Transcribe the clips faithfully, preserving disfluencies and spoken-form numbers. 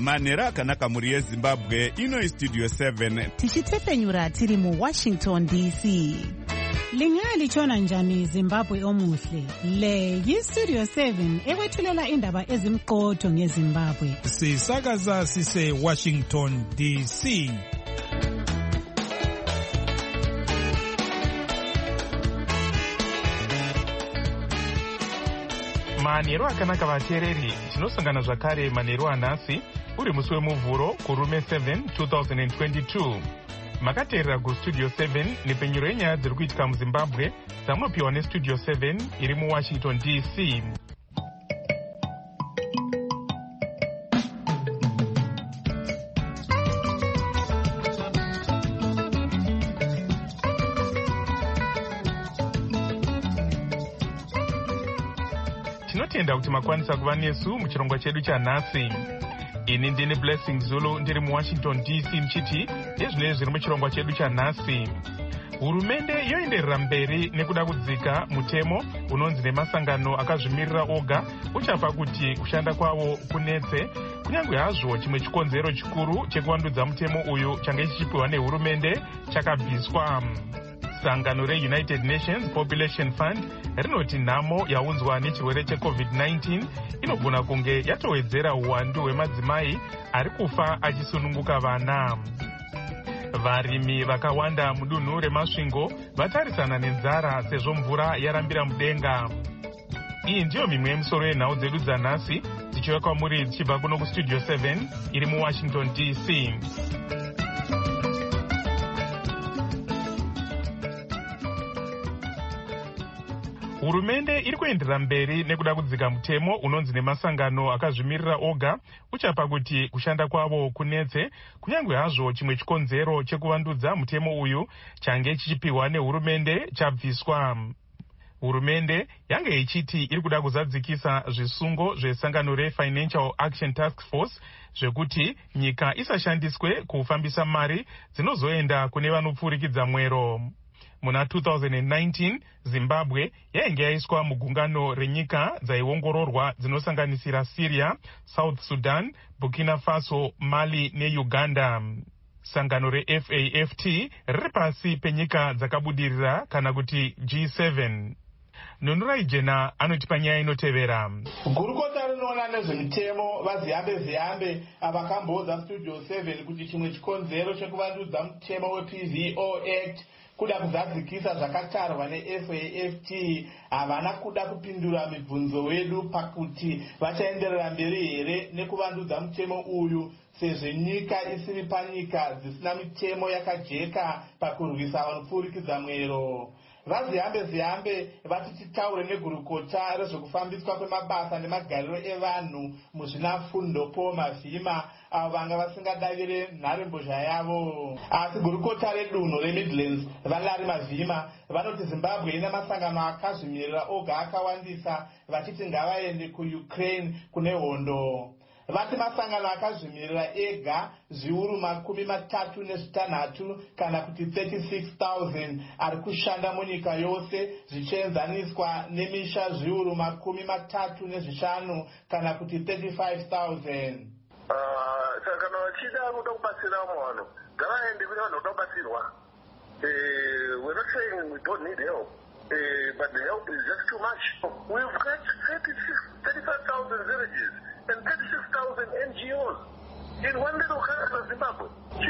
manhero akanaka mhuri yezimbabwe. Ino istudio seven tichitefenyura tiri muwashington D C. Lingalitshona njani Zimbabwe omuhle? Le yistudio seven ekwethulela indaba ezimqotho ngeZimbabwe. Sisakaza sise Washington D C. Manhero akanaka vateereri, tinosangana zvakare manhero anhasi uri musi wemuvhuro kurume seven two thousand twenty-two. Makateerera kustudio seven nepenyuro yenyaya dziri kuitika muZimbabwe dzamunopiwa nestudio seven iri muWashington D C. Tinotenda kuti makwanisa kuva nesu muchirongwa chedu chanhasi. Ini ndini Blessing Zulu ndiri muWashington D C mchiti nezvinenge zviri muchirongwa chedu chanhasi. Hurumende yoenderera mberi nekuda kudzika mutemo unonzi nemasangano akazvimirira oga uchapa kuti kushanda kwavo kunetse, kunyange hazvo chimwe chikonzero chikuru chekuvandudza mutemo uyu change chichipiwa nehurumende chakabviswa. Sangano reUnited Nations Population Fund rinoti nhamo yaunzwa nechirwere checovid nineteen inogona kunge yatowedzera uwandu hwemadzimai ari kufa achisununguka vana. Varimi vakawanda mudunhu remasvingo vatarisana nenzara sezvo mvura yarambira mudenga. Iyi ndiyo mimwe yemisoro yenhau dzedu dzanhasi dzichiuya kwamuri dzichibva kuno kustudio seven iri muWashington D C. Hurumende iri kuenderera mberi nekuda kudzika mutemo unonzi nemasangano akazvimirira oga uchapa kuti kushanda kwavo kunetse, kunyange hazvo chimwe chikonzero chekuvandudza mutemo uyu change chichipiwa nehurumende chabviswa. Hurumende yange ichiti iri kuda kuzadzikisa zvisungo zvesangano reFinancial Action Task Force zvekuti nyika isashandiswe kufambisa mari dzinozoenda kune vanopfurikidza mwero. Muna two thousand nineteen, Zimbabwe yainge yaiswa mugungano renyika dzaiongororwa dzinosanganisira Syria, South Sudan, Burkina Faso, Mali neUganda. Sangano reF A F T riri pasi penyika dzakabudirira kana kuti G seven. Nunurai Jena anotipa nyaya inotevera. Gurukota rinoona nezvemitemo vaziyambe ziyambe avakamboudza studio seven kuti chimwe chikonzero chekuvandudza mutemo weP V O Act kuda kuzadzikisa zvakatarwa neF A F T havana kuda kupindura mibvunzo wedu pakuti vachaenderera mberi here nekuvandudza mutemo uyu sezvo nyika isiri panyika dzisina mitemo yakajeka pakurwisa vanopfurikidza mwero. Vaziyambe ziyambe vati titaure negurukota rezvekufambiswa kwemabasa nemagariro evanhu muzvinafundo po mavhima avo vanga vasingadavire nharembozha yavo. Asi gurukota redunhu reMidlands vaLarry Mavhima vanoti Zimbabwe ina masangano akazvimirira oga akawandisa vachiti ngavaende kuUkraine kune hondo. Vati masangano akazvimirira ega zviuru makumi matatu nezvitanhatu kana kuti thirty-six thousand ari kushanda munyika yose zvichienzaniswa nemisha zviuru makumi matatu nezvishanu kana kuti thirty-five thousand. Saka kana vachida kuda kubatsira vanhu ngavaende kune vanhu voda kubatsirwa. We're not saying we don't need help, but the help is just too much. We've got thirty-six, thirty-five thousand villages and thirty-six thousand N G Os in one little country of Zimbabwe.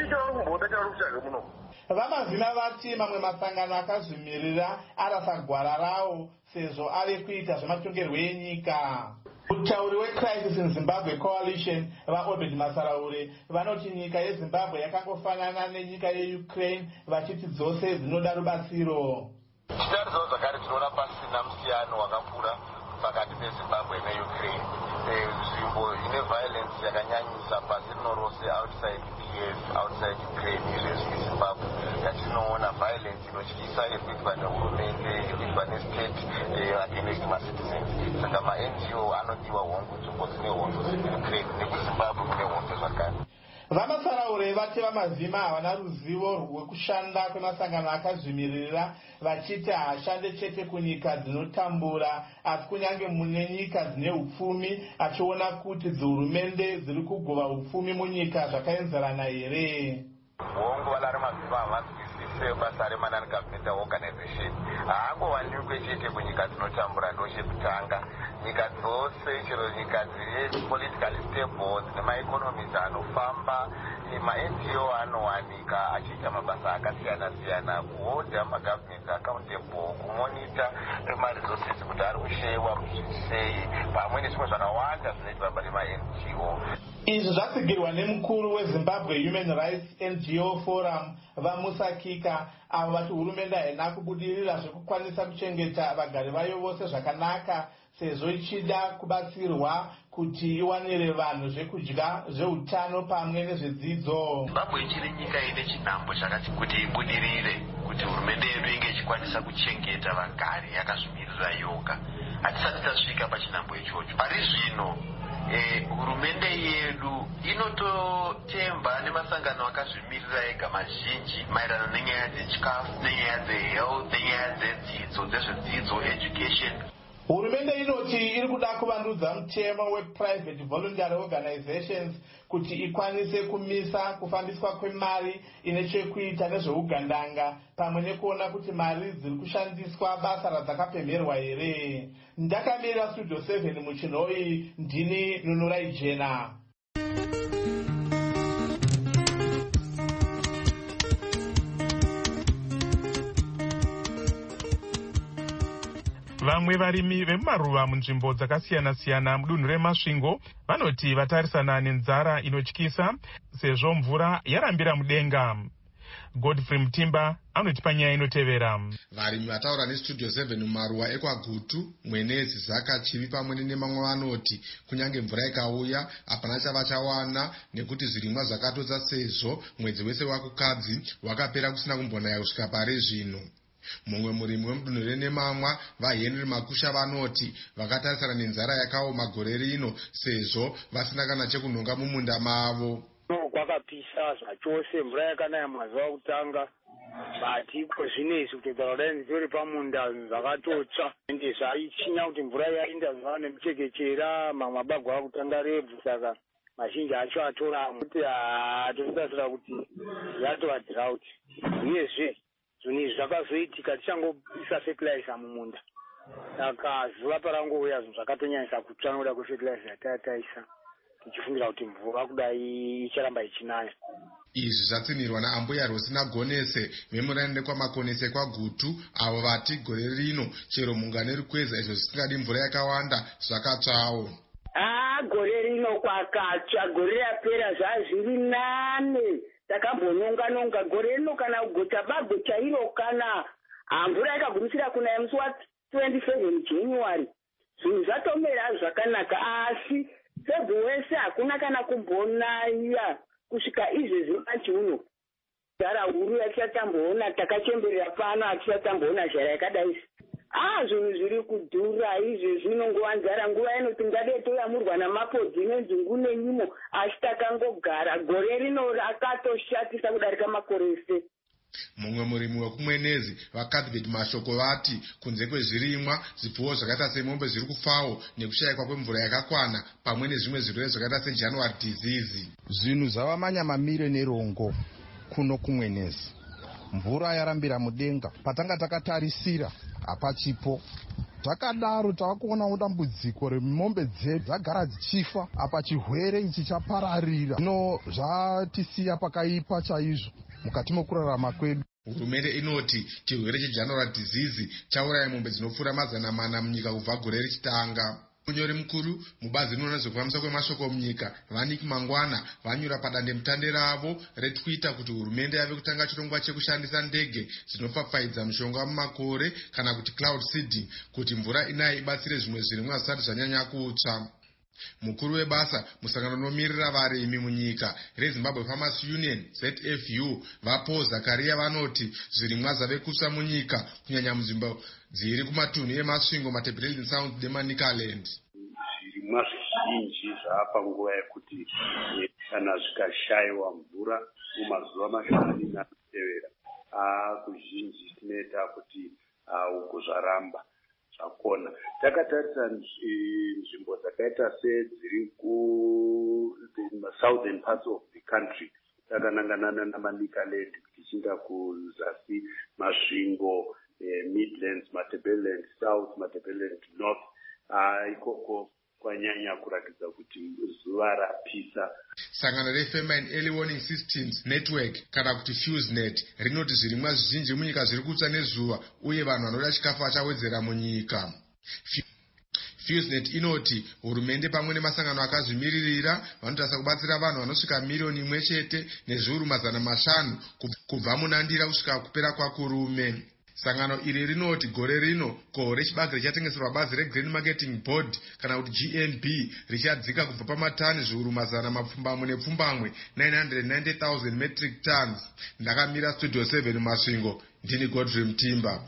Vamavhima vati mamwe masangano akazvimirira arasa gwara rawo sezvo ave kuita zvematongerwo enyika. Mutauri weCrisis in Zimbabwe Coalition vaObed Masaraure vanoti nyika yeZimbabwe yakangofanana nenyika yeUkraine vachiti dzose dzinoda rubatsiro. Tichitaridzawo zvakare tinoona pasina musiyano wakakura pakati peZimbabwe neUkraine. Nzvimbo ine violence yakanyanyisa pasi rino rose outside P F, outside Ukraine, izvezvi Zimbabwe yatinoona violence inotyisa irikuitwa nehurumende, irikuitwa nestate against macitizens. Saka ma-N G O anodiwa hongu nzvimbo dzine hondo dzekuUkraine nekuZimbabwe kune hondo zvakare. Vamasaraure vati vamazima havana ruzivo rwekushanda kwemasangano akazvimirira, vachiti haashande chete kunyika dzinotambura asi kunyange mune nyika dzine upfumi, achiona kuti dzihurumende dziri kugova upfumi munyika zvakaenzerana here. Vongo valari mazuva havazwisise basa remanani government organization haangowaniwe chete kunyika dzinotambura ndochekutanga. Nyika dzose chero nyika dziri politically stable dzine maeconomies anofamba, ma-N G O anowanika achiita mabasa akasiyana siyana, kuhodha magovernment accountable, kumonita maresources kuti ari kushewa sei, pamwe nezvimwe zvakawanda zvinoitwa pane ma-N G O. Izvi zvatsigirwa nemukuru weZimbabwe Human Rights N G O Forum vaMusa Kika, avo vati hurumende haina kubudirira zvekukwanisa kuchengeta vagari vayo vose zvakanaka, sezvo ichida kubatsirwa kuti iwanire vanhu zvekudya, zveutano pamwe nezvedzidzo. Zimbabwe ichiri nyika ine chinhambo chakati kuti ibudirire, kuti hurumende yedu inge ichikwanisa kuchengeta vagari yakazvimirira yoga. Hatisati tasvika pachinhambo ichocho. Pari zvino Eh, hurumende yedu inototemba nemasangano akazvimirira ega mazhinji maererano nenyaya dzechikafu, nenyaya dzehealth, nenyaya dzedzidzo, dzezvedzidzo, education. Hurumende inoti iri kuda kuvandudza mutemo weprivate voluntary organizations kuti ikwanise kumisa kufambiswa kwemari ine chekuita nezveugandanga, pamwe nekuona kuti mari dziri kushandiswa basa radzakapemherwa here. Ndakamirira Studio seven muchinhoi, ndini Nunurai Jena. Vamwe varimi vemumaruva munzvimbo dzakasiyana-siyana mudunhu reMasvingo vanoti vatarisana nenzara inotyisa sezvo mvura yarambira mudenga. Godfrey Mutimba anotipa nyaya inotevera. Varimi vataura neStudio seven mumaruva ekwaGutu, Mwenezi, Zaka, Chivi pamwe nemamwe vanoti kunyange mvura ikauya hapana chavachawana nekuti zvirimwa zvakatodza sezvo mwedzi wese wakukadzi wakapera kusina kumbonaya kusvika pari zvino. Mumwe murimi wemudunhu reNemamwa, vaHenry Makusha, vanoti vakatarisana nenzara yakaoma gore rino sezvo vasina kana chekunhonga mumunda mavo. Kwakapisa zvachose, mvura yakanaya mazuva okutanga, bati zvinezvi kutogara kudai nditori pamunda zvakatotsva ende zvaichinya kuti mvura yainda zvava nemuchekechera, mamwe mabagwa akutanga rebvu, saka mazhinji acho atora kuti atotasira kuti yatova drought. Uyezve zvinhu izvi zvakazoitika tichangopisa fertilizer mumunda, saka zuva parangouya zvinhu zvakatonyanyisa kutsva nokuda kwefertilizer yatataisa, tichifungira kuti mvura kudai icharamba ichinaya. Izvi zvatsinirwa naambuya Rosina Gonese vemurande kwamakonese kwaGutu, avo vati gore rino chero munga nerukweza izvo zvisingadi mvura yakawanda zvakatsvawo. Ah, gore rino kwakatsva, gore rapera zvazviri nane. Takambononga-nonga gore rino kana kugota bagwe chairo kana mvura yakagumisira kunaya musi wa twenty-seven January. Zvinhu zvatomera zvakanaka, asi febhu wese hakuna kana kumbonaya kusvika izvezvi machiuno. Zara huru yatichatamboona, takachemberera pano hatichatamboona zhara yakadai. Ah, zvinhu zviri kudhura izvezvi inongova nzara, nguva inoti ngade toyamurwa namapodzi nenzungu nenyimo, asi takangogara. Gore rino rakatoshatisa kudarika makore ese. Mumwe murimi wekumwenezi, vaCuthbert Mashoko, vati kunze kwezvirimwa, zvipfuwo zvakaita semombe zviri kufawo nekushayikwa kwemvura yakakwana pamwe nezvimwe zvirwere zvakaita seJanuary disease. Zvinhu zvava manyamamire nerongo kuno kumwenezi. Mvura yarambira mudenga, patanga takatarisira hapachipo. Takadaro tavakuona dambudziko remombe dzedu dzagara dzichifa, apa chirwere ichi chapararira. Zvino zvatisiya pakaipa chaizvo mukati mokurarama kwedu. Hurumende inoti chirwere cheJanuary disease chauraya mombe dzinopfuura mazana mana munyika kubva gore richitanga. Munyori mukuru mubazi rinoona zvekufambisa kwemashoko munyika, Vanik Mangwana, vanyura padande mutande ravo reTwitter kuti hurumende yave kutanga chirongwa chekushandisa ndege dzinopfapfaidza mushonga mumakore kana kuti cloud seeding kuti mvura inayi ibatsire zvimwe zvirimwa zvisati zvanyanya kutsva. Mukuru webasa musangano unomirira varimi munyika reZimbabwe Farmers Union Z F U, Vapo Zakaria, vanoti zvirimwa zvave kutsva munyika kunyanya munzvimbo dziri kumatunhu eMasvingo, Matabeleland Sound neManicaland. Zvirimwa zvizhinji zvapa nguva yekuti kana zvikashaiwa mvura mumazuva mashanu anotevera, kuzhinji tinoita kuti uku zvaramba zvakona. Takatarisa nzvimbo dzakaita sedziri ku-southern parts of the country, takanangana naManicaland tichinda kuzasi masvingo, Midlands, Matabeleland South, Matabeleland North, ikoko kwanyanya kuratidza kuti zuva rapisa. Sangano reFamine Early Warning Systems Network kana kuti FuseNet rinoti zvirimwa zvizhinji munyika zviri kutsva nezuva uye vanhu vanoda chikafu vachawedzera munyika. FuseNet inoti hurumende pamwe nemasangano akazvimiririra vanotarisa kubatsira vanhu vanosvika miriyoni imwe chete nezviuru mazana mashanu kubva munandira kusvika kupera kwakurume. Sangano iri rinoti gore rino koho rechibage richatengeserwa bazi reGrain Marketing Board kana kuti G M B richadzika kubva pamatani zviuru mazana mapfumbamwe nepfumbamwe nine hundred ninety thousand metric tons. Ndakamira Studio seven Masvingo, ndini Godfrey Mtimba.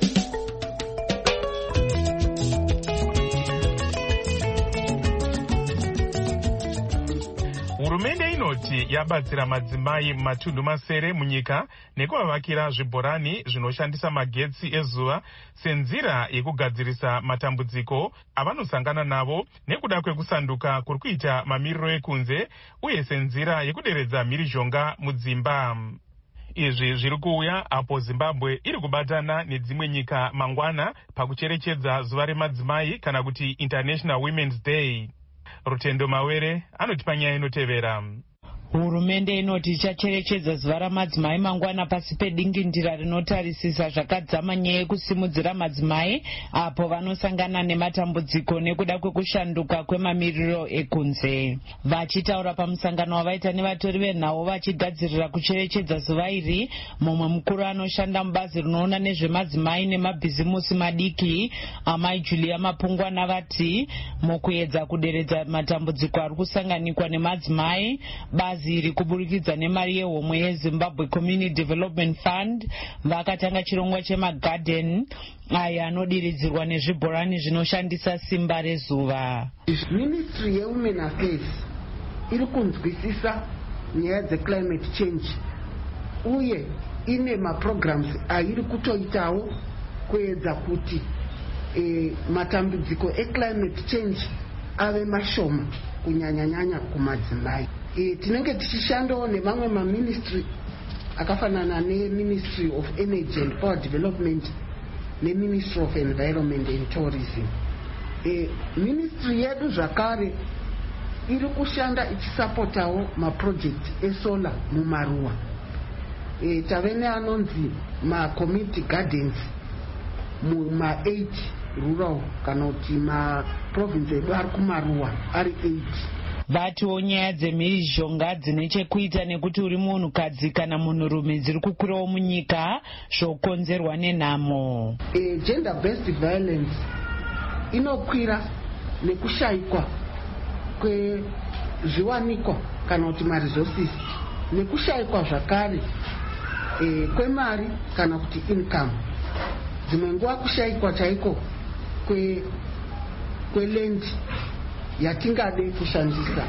Hurumende inoti yabatsira madzimai matundu masere munyika nekuvavakira zvibhorani zvinoshandisa magetsi ezuva senzira yekugadzirisa matambudziko avanosangana navo nekuda kwekusanduka kuri kuita mamiriro ekunze uye senzira yekuderedza mhirizhonga mudzimba. Izvi zviri kuuya apo Zimbabwe iri kubatana nedzimwe nyika mangwana pakucherechedza zuva remadzimai kana kuti International Women's Day. Rutendo Mawere anotipa nyaya inotevera. Hurumende inoti ichacherechedza zuva ramadzimai mangwana pasi pedingindira rinotarisisa zvakadzama nyaya yekusimudzira madzimai apo vanosangana nematambudziko nekuda kwekushanduka kwemamiriro ekunze. Vachitaura pamusangano wavaita nevatori venhau vachigadzirira kucherechedza zuva iri, mumwe mukuru anoshanda mubazi rinoona nezvemadzimai nemabhizimusi madiki amai Julia Mapungwana vati mukuedza kuderedza matambudziko ari kusanganikwa nemadzimai, bazi iri kuburikidza nemari yehomwe yeZimbabwe Community Development Fund vakatanga chirongwa chemagarden aya anodiridzirwa nezvibhorani zvinoshandisa simba rezuva. Ministry yeWomen Affairs iri kunzwisisa nyaya dzeclimate change uye ine maprograms airi kutoitawo kuedza kuti e, matambudziko eclimate change ave mashoma kunyanyanyanya kumadzimai. E, tinenge tichishandawo nemamwe maministry akafanana neMinistry of Energy and Power Development neMinistry of Environment and Tourism. E, ministry yedu zvakare iri kushanda ichisapotawo maproject esola mumaruwa. E, tave neanonzi macommunity gardens muma eight rural kana kuti maprovince edu ari kumaruwa ari eight. Vatiwo nyaya dzemhirizhonga dzine chekuita nekuti uri munhukadzi kana munhurume dziri kukwirawo munyika zvokonzerwa nenhamo. E, gender based violence inokwira nekushayikwa kwezviwanikwa kana kuti maresources nekushayikwa zvakare e, kwemari kana kuti income. Dzimwe nguva kushayikwa chaiko kwe kweland yatingade kushandisa.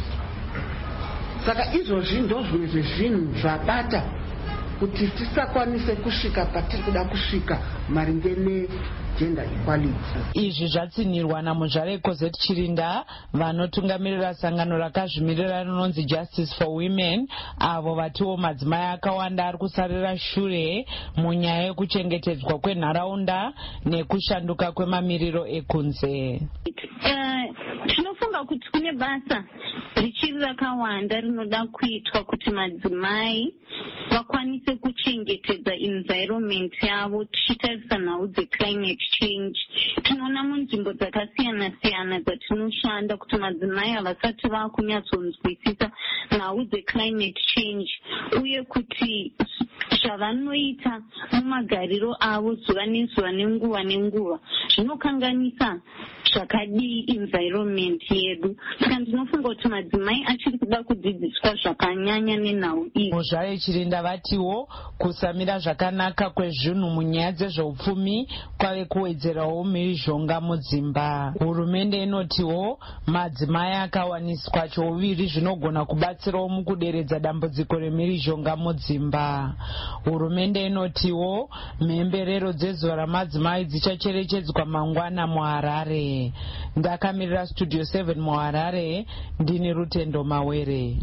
Saka izvozvi ndo zvimwe zvezvinhu zvabata kuti tisakwanise kusvika patiri kuda kusvika maringe negender equality. Izvi zvatsinirwa namuzvare Cosette Chirinda vanotungamirira sangano rakazvimirira rinonzi Justice for Women, avo vatiwo madzimai akawanda ari kusarira shure munyaya yekuchengetedzwa kwenharaunda nekushanduka kwemamiriro ekunze. Tinofunga kuti kune basa richiri rakawanda rinoda kuitwa kuti madzimai vakwanise kuchengetedza environment yavo tichitarisa nhau dzeclimate change. Tinoona munzvimbo dzakasiyana siyana dzatinoshanda kuti madzimai havasati vakunyatsonzwisisa nhau dzeclimate change uye kuti zvavanoita mumagariro avo zuva nezuva nenguva nenguva zvinokanganisa zvakadii environment yedu. Saka ndinofunga kuti madzimai achiri kuda kudzidziswa zvakanyanya nenhau iyi. Muzvayo Chirinda vatiwo kusamira zvakanaka kwezvinhu munyaya dzezveupfumi kwave kuwedzerawo mhirizhonga mudzimba. Hurumende inotiwo madzimai akawaniswa chouviri zvinogona kubatsirawo mukuderedza dambudziko remhirizhonga mudzimba. Hurumende inotiwo mhemberero dzezuva ramadzimai dzichacherechedzwa mangwana muHarare. Ndakamirira Studio seven muHarare, ndini Rutendo Mawere.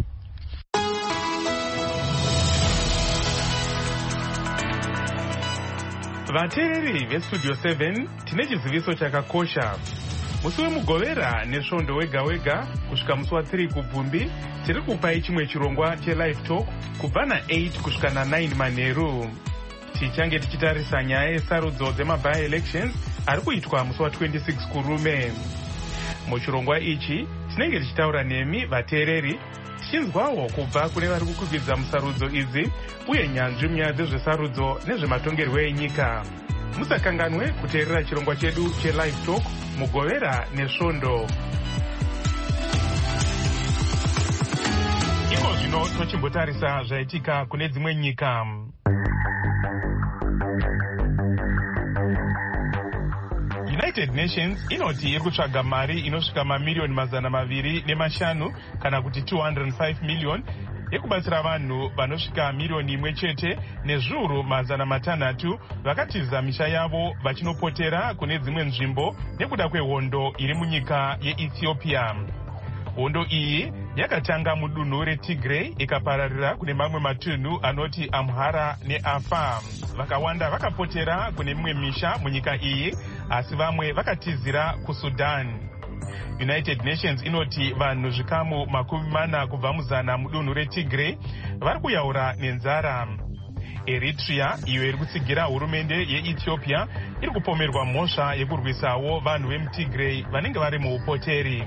Vateereri veStudio seven tine chiziviso chakakosha. Musi wemugovera nesvondo wega wega kusvika musi wa3 kubvumbi tiri kupai chimwe chirongwa chelive talk kubva na8 kusvika na9 manheru. Tichange tichitarisa nyaya yesarudzo dzemaby elections ari kuitwa musi wa26 kurume. Muchirongwa ichi tinenge tichitaura nemi vateereri tichinzwawo kubva kune vari kukwikwidzwa musarudzo idzi uye nyanzvi munyaya dzezvesarudzo nezvematongerwo enyika. Musakanganwe kuteerera chirongwa chedu chelive talk mugovera nesvondo. Iko zvino tochimbotarisa zvaitika kune dzimwe nyika. United Nations inoti iri kutsvaga mari inosvika mamiliyoni mazana maviri nemashanu kana kuti two hundred five million yekubatsira vanhu vanosvika miliyoni imwe chete nezviuru mazana matanhatu vakatiza misha yavo vachinopotera kune dzimwe nzvimbo nekuda kwehondo iri munyika yeEthiopia. Hondo iyi yakatanga mudunhu reTigray ikapararira kune mamwe matunhu anoti Amhara neAfar. Vakawanda vakapotera kune mimwe misha munyika iyi asi vamwe vakatizira kuSudan. United Nations inoti vanhu zvikamu makumi mana kubva muzana mudunhu reTigray vari kuyaura nenzara. Eritrea iyo iri kutsigira hurumende yeEthiopia iri kupomerwa mhosva yekurwisawo vanhu vemuTigray vanenge vari muupoteri.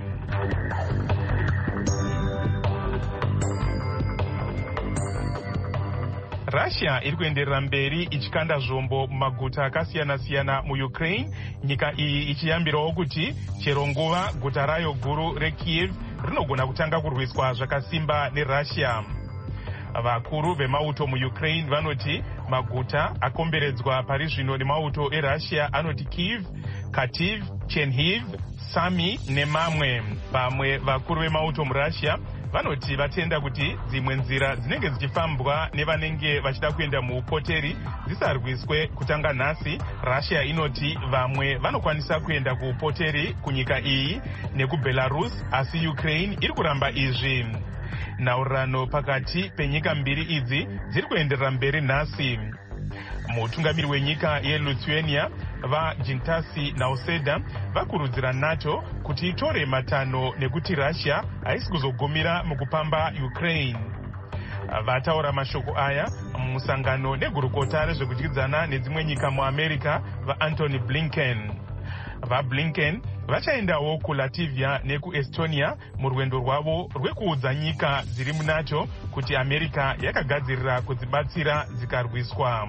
Russia iri kuenderera mberi ichikanda zvombo mumaguta akasiyana-siyana muUkraine, nyika iyi ichiyambirawo kuti chero nguva guta rayo guru reKiev rinogona kutanga kurwiswa zvakasimba neRussia. Vakuru vemauto muUkraine vanoti maguta akomberedzwa pari zvino nemauto eRussia anoti Kyiv, Kharkiv, Chernihiv, Sami nemamwe. Vamwe vakuru vemauto muRussia vanoti vatenda kuti dzimwe nzira dzinenge dzichifambwa nevanenge vachida kuenda muupoteri dzisarwiswe kutanga nhasi. Russia inoti vamwe vanokwanisa kuenda kuupoteri kunyika iyi nekuBelarus asi Ukraine iri kuramba izvi. Nhaurirano pakati penyika mbiri idzi dziri kuenderera mberi nhasi. Mutungamiri wenyika yeLithuania vaJintasi Nauseda vakurudzira NATO kuti itore matanho nekuti Russia haisi kuzogumira mukupamba Ukraine. Vataura mashoko aya mumusangano negurukota rezvekudyidzana nedzimwe nyika muAmerica vaAntony Blinken. VaBlinken vachaendawo kuLatvia nekuEstonia murwendo rwavo rwekuudza nyika dziri muNATO kuti America yakagadzirira kudzibatsira dzikarwiswa.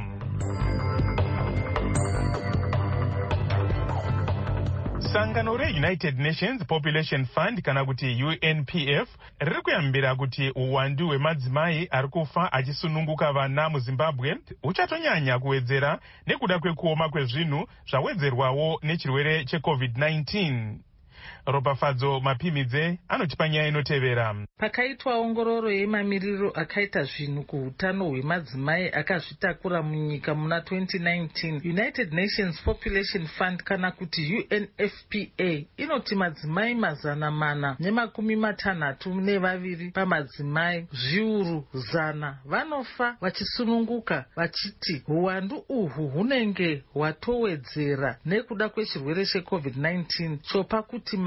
Sangano reUnited Nations Population Fund kana kuti U N P F riri kuyambira kuti uwandu hwemadzimai ari kufa achisununguka vana muZimbabwe uchatonyanya kuwedzera nekuda kwekuoma kwezvinhu zvawedzerwawo nechirwere cheCovid nineteen. Ropafadzo Mapimidze anotipa nyaya inotevera. Pakaitwa ongororo yemamiriro akaita zvinhu kuhutano hwemadzimai akazvitakura munyika muna twenty nineteen, United Nations Population Fund kana kuti U N F P A inoti madzimai mazana mana nemakumi matanhatu nevaviri pamadzimai zviuru zana vanofa vachisununguka, vachiti huwandu uhwu hunenge hwatowedzera nekuda kwechirwere cheCovid nineteen chopa kuti mari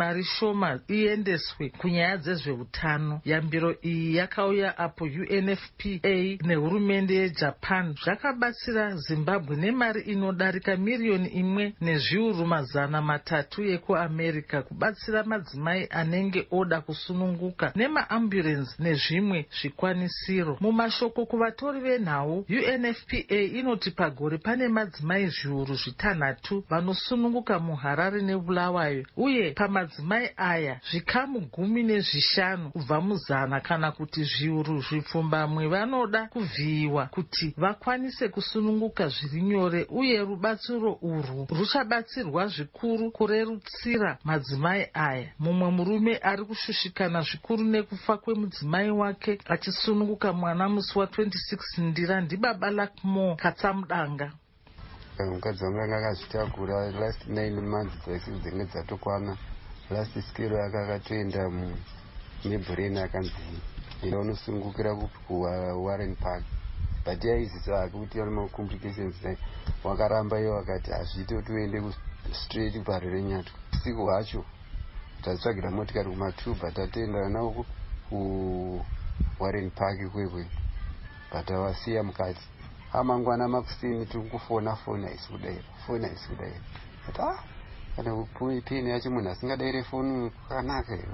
mari shoma iendeswe kunyaya dzezveutano. Yambiro iyi yakauya apo U N F P A nehurumende yeJapan zvakabatsira Zimbabwe nemari inodarika miriyoni imwe nezviuru mazana matatu yekuAmerica kubatsira madzimai anenge oda kusununguka nemaamburenzi nezvimwe zvikwanisiro. Mumashoko kuvatori venhau, U N F P A inoti pagore pane madzimai zviuru zvitanhatu vanosununguka muHarare neBulawayo, uye pamadzimai aya zvikamu gumi nezvishanu kubva muzana kana kuti zviuru zvipfumbamwe vanoda kuvhiyiwa kuti vakwanise kusununguka zviri nyore, uye rubatsiro urwu ruchabatsirwa zvikuru kurerutsira madzimai aya. Mumwe murume ari kushushikana zvikuru nekufa kwemudzimai wake achisununguka mwana musi wa twenty-six ndira ndibaba Lakmo Katsamudanga. Mukadzi wangu anga akazvitakura last nine months dzese dzinenge dzatokwana. Last skero yake akatoenda muMebbrain akanzi ino unosungukira kuWarren Park, but yaizisa kuti ane macomplications wakaramba iyo akati hazviite kuti uende straight kuBarere Nyatwa. Usiku hwacho tatsvagira motikari kumatuba tatoenda nawo kuWarren Park kwekwe, but awasiya mukadzi. Amangwana makusini tikufona fona isikudaira fona isikudaira ati ah kana kupume pini yacho munhu asingadaire foni kanaka iyo.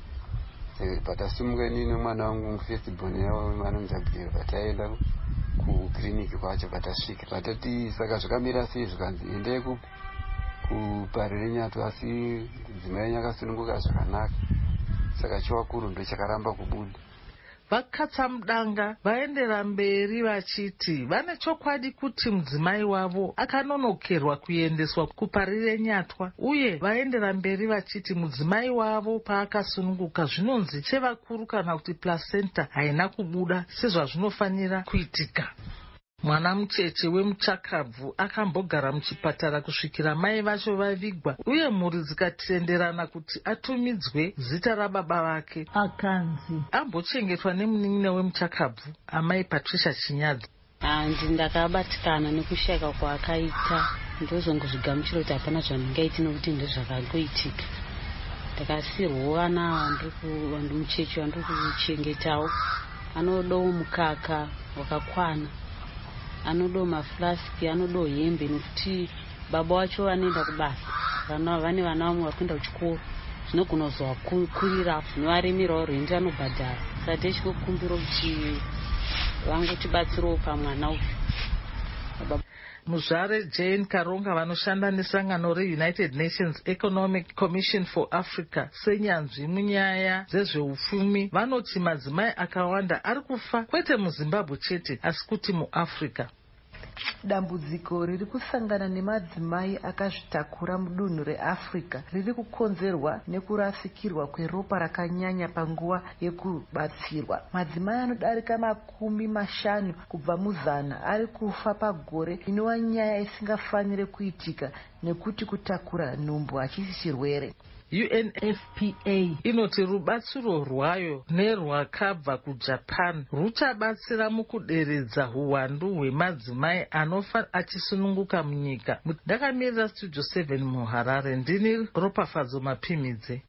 But asumuka nini mwana wangu firstborn yawo anonzabwira but aenda kukliniki kwacho patasvika patati saka zvakamira sei zvikanzi endei ku kuBarere Nyatwa, asi dzimai yakasununguka zvakanaka saka chiwakuru ndo chakaramba kubuda. Vakatsamudanga vaendera mberi vachiti vane chokwadi kuti mudzimai wavo akanonokerwa kuendeswa kuBarere Nyatwa, uye vaendera mberi vachiti mudzimai wavo paakasununguka zvinonzi chevakuru kana kuti placenta haina kubuda sezvazvinofanira kuitika. Mwana mucheche wemuchakabvu akambogara muchipatara kusvikira mai vacho vavigwa, uye mhuri dzikatenderana kuti atumidzwe zita rababa vake akanzi ambochengetwa nemunin'ina wemuchakabvu, amai Patricia Chinyadzi. Handi ndakabatikana nekushayika kwaakaita, ndozongozvigamuchira kuti hapana zvandingaiti nokuti ndezvakangoitika. Ndakasirwawo vana vandu mucheche vandiri kuchengetawo anodawo mukaka wakakwana, anodo maflaski, anodo hembe, nekuti baba wacho vanoenda kubasa, vane vana vamwe vakuenda kuchikoro, zvinogona kuzovakurira zvinovaremerawo rwendi anobhadhara. Saka tichikukumbira kuti vangotibatsirawo pamwana uyu. Muzvare Jane Karonga vanoshanda nesangano reUnited Nations Economic Commission for Africa senyanzvi munyaya dzezveupfumi vanoti madzimai akawanda ari kufa kwete muZimbabwe chete asi kuti muAfrica. Dambudziko riri kusangana nemadzimai akazvitakura mudunhu reAfrica riri kukonzerwa nekurasikirwa kweropa rakanyanya panguva yekubatsirwa. Madzimai anodarika makumi mashanu kubva muzana ari kufa pagore, inova nyaya isingafanire kuitika nekuti kutakura nhumbu hachisi chirwere. U N F P A inoti rubatsiro rwayo nerwakabva kuJapan ruchabatsira mukuderedza huwandu hwemadzimai anofa achisununguka munyika. Ndakamirira Studio seven muHarare, ndini Ropafadzo Mapimidze.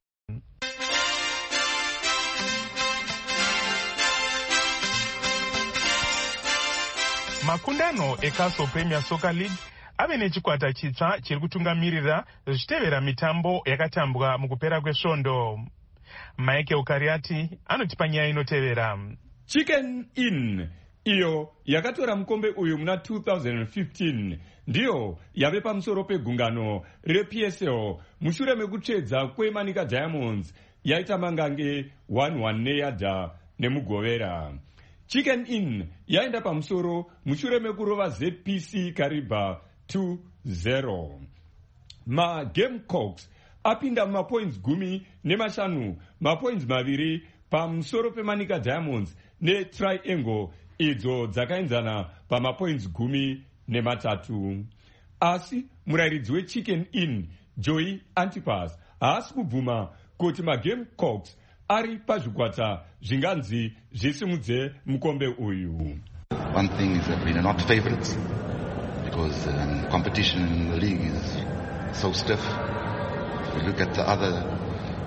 Makundano eCastle Premier Soccer League ave nechikwata chitsva chiri kutungamirira zvichitevera mitambo yakatambwa mukupera kwesvondo. Michael Kariati anotipa nyaya inotevera. Chicken Inn iyo yakatora mukombe uyu muna two thousand fifteen ndiyo yave pamusoro pegungano reP S L mushure mekutsvedza kweManika Diamonds yaita mangange one one neyadha nemugovera. Chicken Inn yaenda pamusoro mushure mekurova Z P C Kariba two zero. Ma Gamecocks apinda mapoints gumi nemashanu, mapoints maviri pamusoro peManika Diamonds ne Triangle idzo dzakaenzana pamapoints gumi nematatu. Asi murairidzi weChicken Inn Joy Antipas haasi kubvuma kuti maGamecocks ari pazvikwata zvinganzi zvisimudze mukombe uyu. One thing is that we are not favorites because um, the competition in the league is so stiff. If we look at the other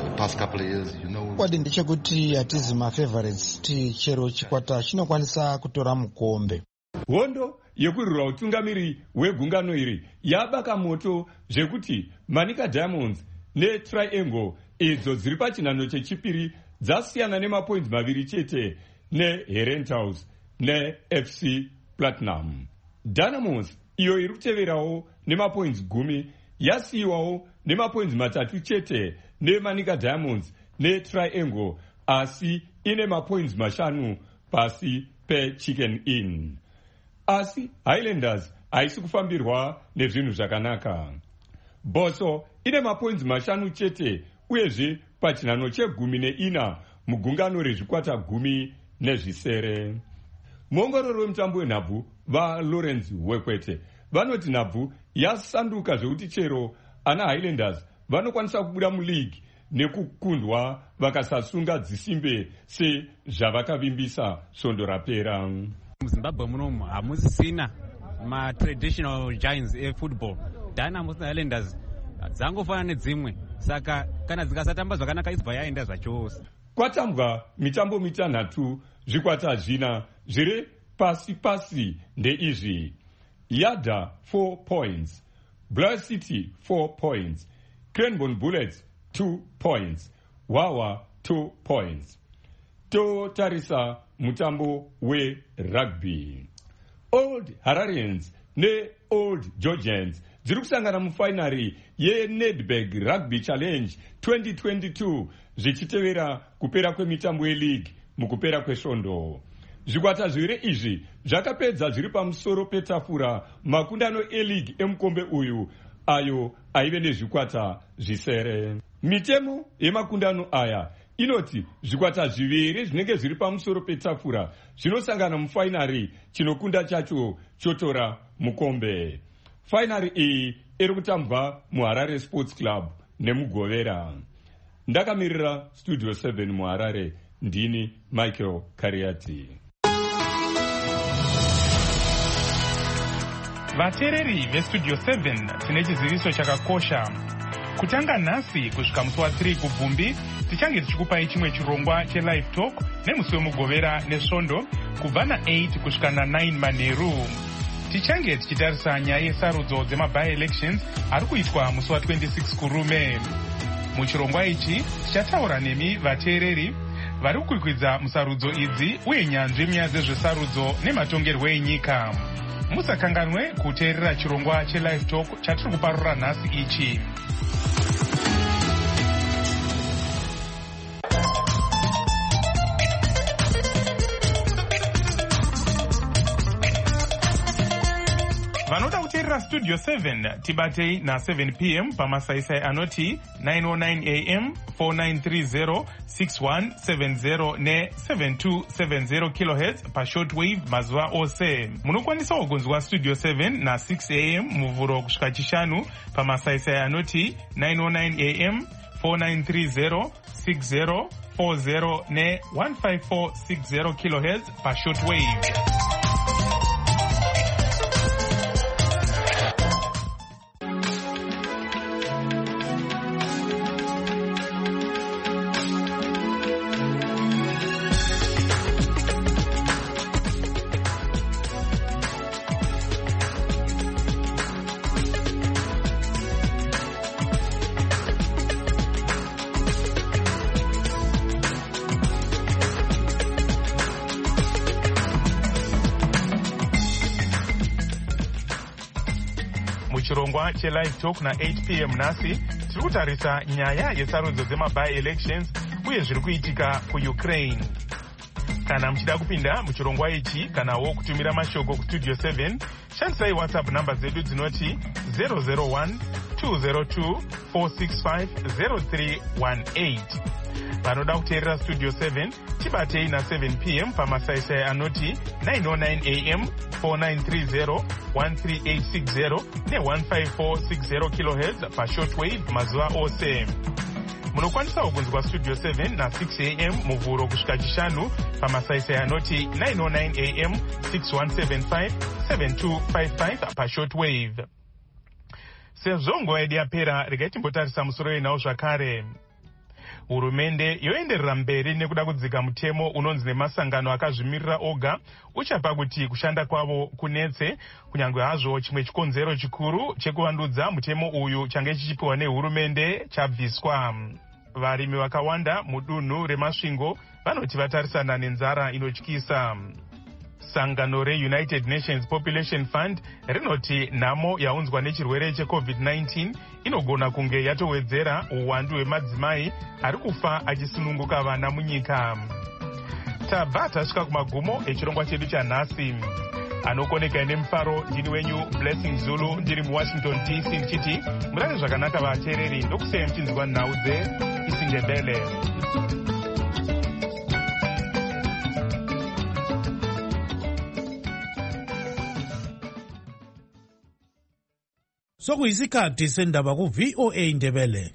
the past couple of years, you know. Kwadi ndechekuti hatizi mafavorites ti chero chikwata chinokwanisa kutora mukombe. Hondo yekurwira utungamiri hwegungano iri yabaka moto zvekuti Manica Diamonds neTriangle idzo dziri pachinhano chechipiri dzasiyana nemapoints maviri chete neHerentals neF C Platinum. Dynamos iyo iri kuteverawo nemapoints gumi yasiyiwawo nemapoints matatu chete neManica Diamonds neTriangle, asi ine mapoints mashanu pasi peChicken Inn. Asi Highlanders haisi kufambirwa nezvinhu zvakanaka. Boso ine mapoints mashanu chete uyezve pachinhano chegumi neina mugungano rezvikwata gumi nezvisere. Muongororo wemutambo wenhabvu vaLawrence Wekwete vanoti nhabvu yasanduka zvekuti chero ana Highlanders vanokwanisa kubuda muleague nekukundwa vakasasunga dzisimbe sezvavakavimbisa svondo rapera. MuZimbabwe munomu hamusisina ma-traditional giants efootball. Dynamos neHighlanders dzangofanana nedzimwe, saka kana dzikasatamba zvakanaka izobva yaenda zvachose. Kwatambwa mitambo mitanhatu zvikwata zvina zviri pasi pasi ndeizvi: Yada four points, Blair City four points, Cranbourne Bullets two points, Wawa two points. Totarisa mutambo werugby. Old Hararians neOld Georgians dziri kusangana mufainari yeNedbank Rugby Challenge twenty twenty-two zvichitevera kupera kwemitambo yeleague mukupera kwesvondo. Zvikwata zviviri izvi zvakapedza zviri pamusoro petafura makundano eleague emukombe uyu ayo aive nezvikwata zvisere. Mitemo yemakundano aya inoti zvikwata zviviri zvinenge zviri pamusoro petafura zvinosangana mufainari, chinokunda chacho chotora mukombe. Fainari iyi iri kutambwa muHarare Sports Club nemuGovera. Ndakamirira Studio seven muHarare, ndini Michael Kariati. Vateereri veStudio seven tine chiziviso chakakosha. Kutanga nhasi kusvika musi wa3 kubvumbi tichange tichikupai chimwe chirongwa chelive talk nemusi wemugovera nesvondo kubva na8 kusvika na9 manheru. Tichange tichitarisa nyaya yesarudzo dzemabi-elections ari kuitwa musi wa26 kurume. Muchirongwa ichi tichataura nemi vateereri vari kukwikwidza musarudzo idzi uye nyanzvi munyaya dzezvesarudzo nematongerwo enyika. Musakanganwe kuteerera chirongwa chelive talk chatiri kuparura nhasi ichi. Vanoda kuteerera Studio seven tibatei na seven p m pamasaisai anoti nine oh nine a m, four nine three zero, six one seven zero ne seven two seven zero kilohertz pashortwave mazuva ose. Munokwanisa kugonzwa Studio seven na six a m muvhuro kusvika chishanu pamasaisai anoti nine oh nine a m, four nine three zero, six zero four zero ne one five four six zero kilohertz pashortwave. Muchirongwa chelive talk na eight p m nhasi tiri kutarisa nyaya yesarudzo dzemabi-elections uye zviri kuitika kuUkraine. Kana muchida kupinda muchirongwa ichi kanawo kutumira mashoko kuStudio seven, shandisai WhatsApp namba dzedu dzinoti zero zero one two zero two four six five zero three one eight. Vanoda kuteerera Studio seven tibatei na seven p m pamasaisai anoti nine oh nine a m, four nine three zero, one three eight six zero ne one five four six zero kilohertz pashortwave mazuva ose. Munokwanisa kugunzwa Studio seven na six a m muvhuro kusvika chishanu pamasaisai anoti nine oh nine a m, six one seven five, seven two five five pashortwave. Sezvo nguva yedu yapera regai timbotarisa musoro wenhau zvakare. hurumende yoenderera mberi nekuda kudzika mutemo unonzi nemasangano akazvimirira oga uchapa kuti kushanda kwavo kunetse, kunyange hazvo chimwe chikonzero chikuru chekuvandudza mutemo uyu change chichipiwa nehurumende chabviswa. Varimi vakawanda mudunhu remasvingo vanoti vatarisana nenzara inotyisa. Sangano reUnited Nations Population Fund rinoti nhamo yaunzwa nechirwere checovid nineteen inogona kunge yatowedzera uwandu hwemadzimai ari kufa achisununguka vana munyika. Tabva tasvika kumagumo echirongwa chedu chanhasi. Anokoneka nemufaro ndini wenyu Blessing Zulu ndiri muWashington D C ndichiti murave zvakanaka vateereri, ndokusei muchinzwa nhau dzeIsindebele. Sokuyisikhathi sendaba ku V O A Indebele.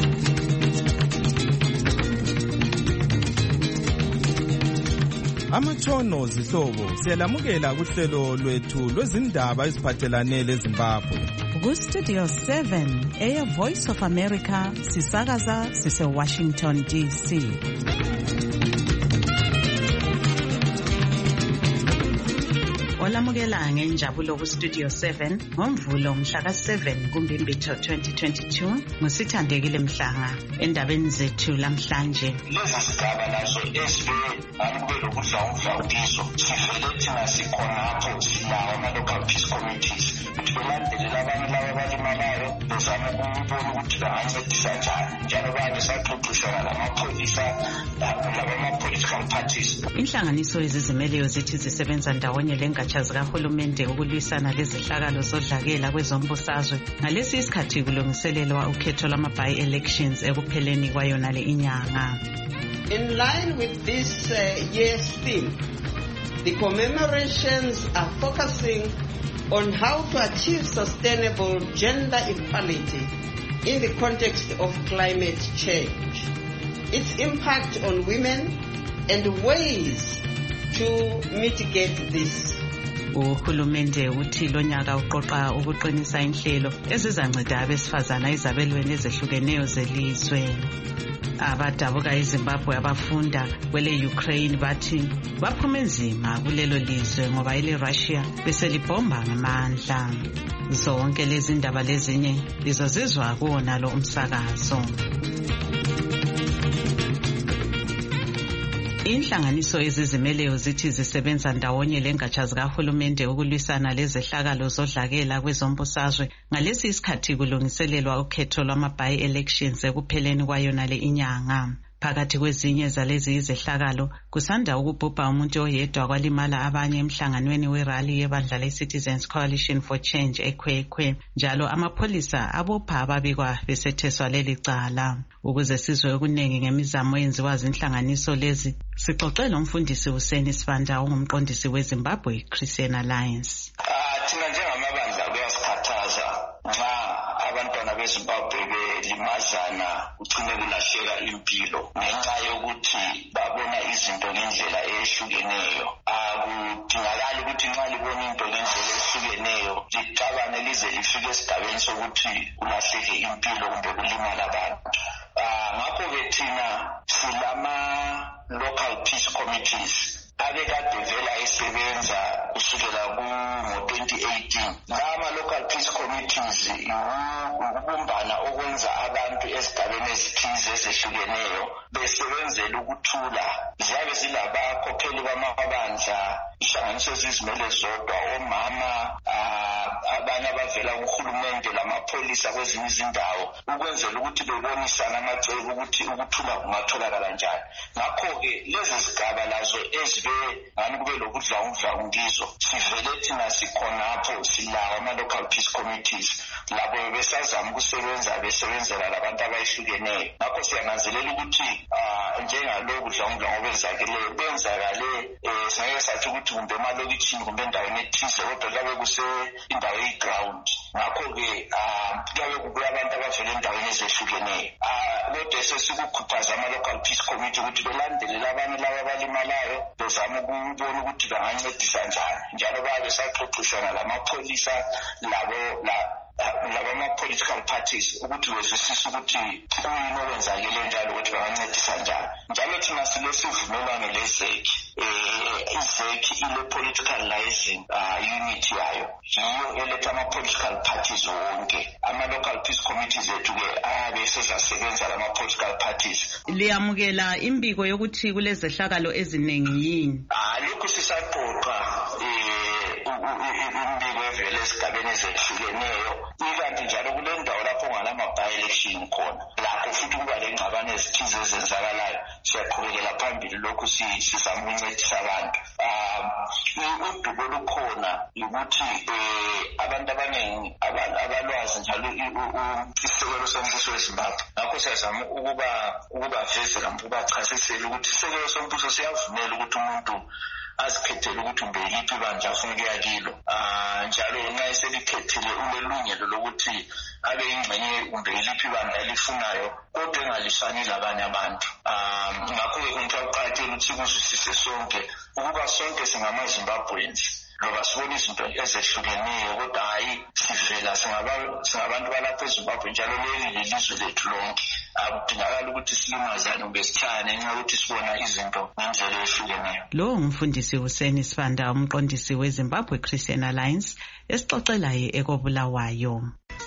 Amatshono zihlobo siyalamukela kuhlelo lwethu lwezindaba eziphathelane leZimbabwe. Ku Studio seven eya Voice of America sisakaza sise Washington D C. Olamukela ngenjabulo ku Studio seven ngomvulo mhla ka seven kuMbimbithi twenty twenty-two ngusithandekile Mhlanga endabeni zethu lamhlanje. Lezi zigaba nazo ezibe akube lokudla umfundisi sivele thina sikhonapho silawo ama-local peace committees ukuthi belandelela abantu laba abalimalayo bezama ukubona ukuthi bangancedisa njani njalo babe saxoxisana lamapholisa lama-political parties. Inhlanganiso ezizimeleyo zithi zisebenza ndawonye lengatsha zikahulumende ukulwisana lezihlakalo zodlakela kwezombusazwe ngalesi isikhathi kulungiselelwa ukhetho lama-by-elections ekupheleni kwayona le inyanga. In line with this uh, year's theme, the commemorations are focusing on how to achieve sustainable gender equality in the context of climate change, its impact on women, and ways to mitigate this. Uhulumende uthi lo nyaka uqoqa ukuqinisa inhlelo ezizanceda abesifazana ezabelweni ezehlukeneyo zelizwe. Abadabuka eZimbabwe abafunda kwele Ukraine bathi baphuma enzima kulelo lizwe ngoba ile Russia beselibhomba ngamandla. Zonke lezi ndaba lezinye lizozizwa kuwona lo umsakazo. Inhlanganiso ezizimeleyo zithi zisebenza ndawonye lengatsha zikahulumende ukulwisana lezehlakalo zodlakela kwezombusazwe ngalesi isikhathi kulungiselelwa ukhetho lwama-by-elections ekupheleni kwayona le inyanga. Phakathi kwezinye zalezi izehlakalo kusanda ukubhubha umuntu oyedwa kwalimala abanye emhlanganweni werally yebandla le-Citizens Coalition for Change eKwekwe, njalo amapholisa abopha ababikwa besetheswa leli cala. Ukuze sizwe okuningi ngemizamo yenziwa zinhlanganiso lezi, sixoxele umfundisi Hussein Sibanda ongumqondisi weZimbabwe Christian Alliance. Thina njengamabandla kuyasikhathaza nxa abantwana beZimbabwe belimazana ugcine kulahleka impilo ngenxa yokuthi babona izinto ngendlela ehlukeneyo. Akudingakali ukuthi nxa libona into ngendlela ehlukeneyo licabane lize lifike esigabeni sokuthi kulahleke impilo kumbe kulimala abantu. Ngakho-ke thina silama-local peace committees abekade vela esebenza kusukela ngo-twenty eighteen. Lama-local peace committees ukubumbana okwenza abantu ezigabeni ezithize ezehlukeneyo besebenzela ukuthula. Ziyabe zilabakhokheli bamabandla, inhlanganiso ezizimele zodwa, omama, abanye abavela kuhulumende lamapholisa kwezinye izindawo ukwenzela ukuthi bebonisana amacebo ukuthi ukuthula kungatholakala njani. Ngakho-ke lezi zigaba lazo ezibe ngani kube lokudla umdlavukiso sivele thina sikhonapho silawo ama-local peace committees labo besazama ukusebenza besebenzela labantu abayihlukeneyo. Ngakho siyananzelela ukuthi njengaloku kudla umdla ngokwenzakeleyo kwenzakale singeke sathi ukuthi kumbe emalokitshini kumbe endaweni ethize kodwa labe kuse indawo eyi-ground. ngakho-ke um kuyabe kubuya abantu abavela endaweni ezehlukeneyo. um kodwa sesikukhuthaza ama-local peace committee ukuthi belandelele abanye laba abalimalayo, bezame ukubona ukuthi bangancedisa njani, njalo babe saxoxisana lamapholisa labo laba ama-political parties ukuthi bezwisise ukuthi kuyini okwenzakele njalo ukuthi bangancedisa njani. Njalo thina sile sivumelwano le-zec, um i-zec ile-politicalizing uh, unit yayo, yiyo eletha ama-political parties wonke. Ama-local peace committees ethu-ke ayabe sezasebenza lama-political parties. Liyamukela imbiko yokuthi kulezehlakalo eziningi yini? Um lokhu sisaxoxa um imbiko evele ezigabeni ezehlukeneyo, ikanti njalo kule ndawo lapho ngalama-by-election khona lakho futhi kuba lengxabano ezithize ezenzakalayo. Siyaqhubekela phambili lokhu sizama ukuncedisa abantu. Um udubo olukhona ukuthi um abantu abaningi abalwazi njalo isekelo sombuso weZimbabwe, ngakho siyazama ukubavezela ukubachasisela ukuthi isekelo sombuso siyavumela ukuthi umuntu azikhethele ukuthi umbe yiliphi ibandla afuna ukuya kilo. Um njalo nxa eselikhethile unelungelo lokuthi abe yingxenye umbe yiliphi ibandla elifunayo, kodwa engalisani labanye abantu. Um ngakho-ke kunto akuqakathekile ukuthi sikuzwisise sonke ukuba sonke singama-Zimbabweans, loba sibona izinto ezehlukeneyo, kodwa hayi sivela singabantu balapha eZimbabwe, njalo leli lilizwe lethu lonke. Akudingakala ukuthi silimazane kumbe sithane ngenxa yokuthi sibona izinto ngendlela ehlukeneyo. Lo ngumfundisi Hussein Sibanda, umqondisi weZimbabwe Christian Alliance, esixoxelayo ekobulawayo.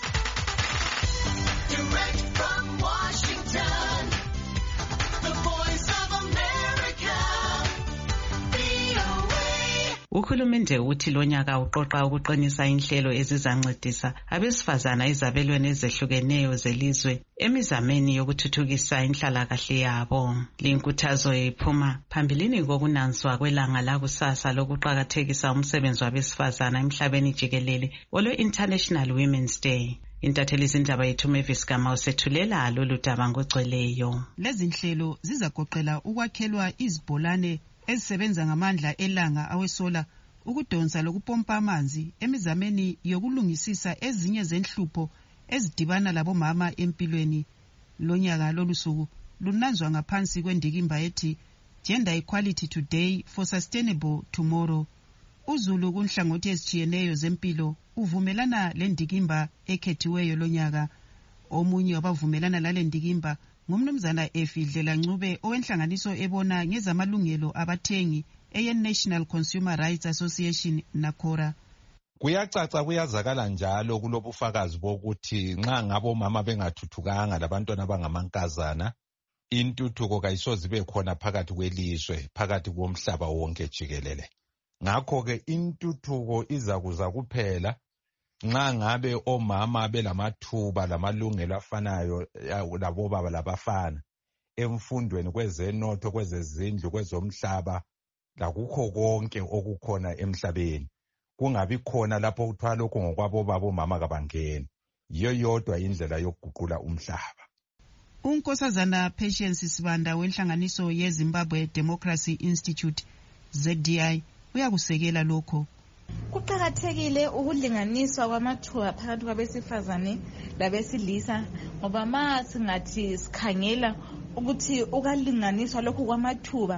Uhulumende uthi lonyaka uqoqa ukuqinisa inhlelo ezizancedisa abesifazana ezabelweni ezehlukeneyo zelizwe emizameni yokuthuthukisa inhlalakahle yabo. Linkuthazo iphuma phambilini kokunanswa kwelanga lakusasa lokuqakathekisa umsebenzi wabesifazana emhlabeni jikelele olwe-International Women's Day. Intatheli zindaba yethu Mavis Gama usethulela lolu daba ngogcweleyo. Lezi nhlelo zizagoqela ukwakhelwa izibholane ezisebenza ngamandla elanga awesola, ukudonsa lokupompa amanzi emizameni yokulungisisa ezinye zenhlupho ezidibana labomama empilweni. Lonyaka lolusuku lunanzwa ngaphansi kwendikimba ethi Gender Equality Today for Sustainable Tomorrow. Uzulu kunhlangothi ezitshiyeneyo zempilo uvumelana lendikimba ekhethiweyo lonyaka. Omunye wabavumelana lalendikimba ngumnumzana Efidlela Ncube owenhlanganiso ebona ngezamalungelo abathengi eye-National Consumer Rights Association NACORA. Kuyacaca kuyazakala njalo kulobufakazi bokuthi nxa ngabomama bengathuthukanga labantwana abangamankazana, intuthuko kayisoze ibe khona phakathi kwelizwe, phakathi komhlaba wonke jikelele. Ngakho-ke intuthuko izakuza kuphela nxa ngabe omama belamathuba lamalungelo afanayo labobaba labafana emfundweni, kwezenotho, kwezezindlu, kwezomhlaba, lakukho konke okukhona emhlabeni. Kungabi khona lapho kuthiwa lokho ngokwabobaba omama kabangeni. Yiyo yodwa indlela yokuguqula umhlaba. Unkosazana Patience Sibanda wenhlanganiso yeZimbabwe Democracy Institute Z D I uyakusekela lokho. Kuqakathekile ukulinganiswa kwamathuba phakathi kwabesifazane labesilisa, ngoba ma singathi sikhangela ukuthi ukalinganiswa lokhu kwamathuba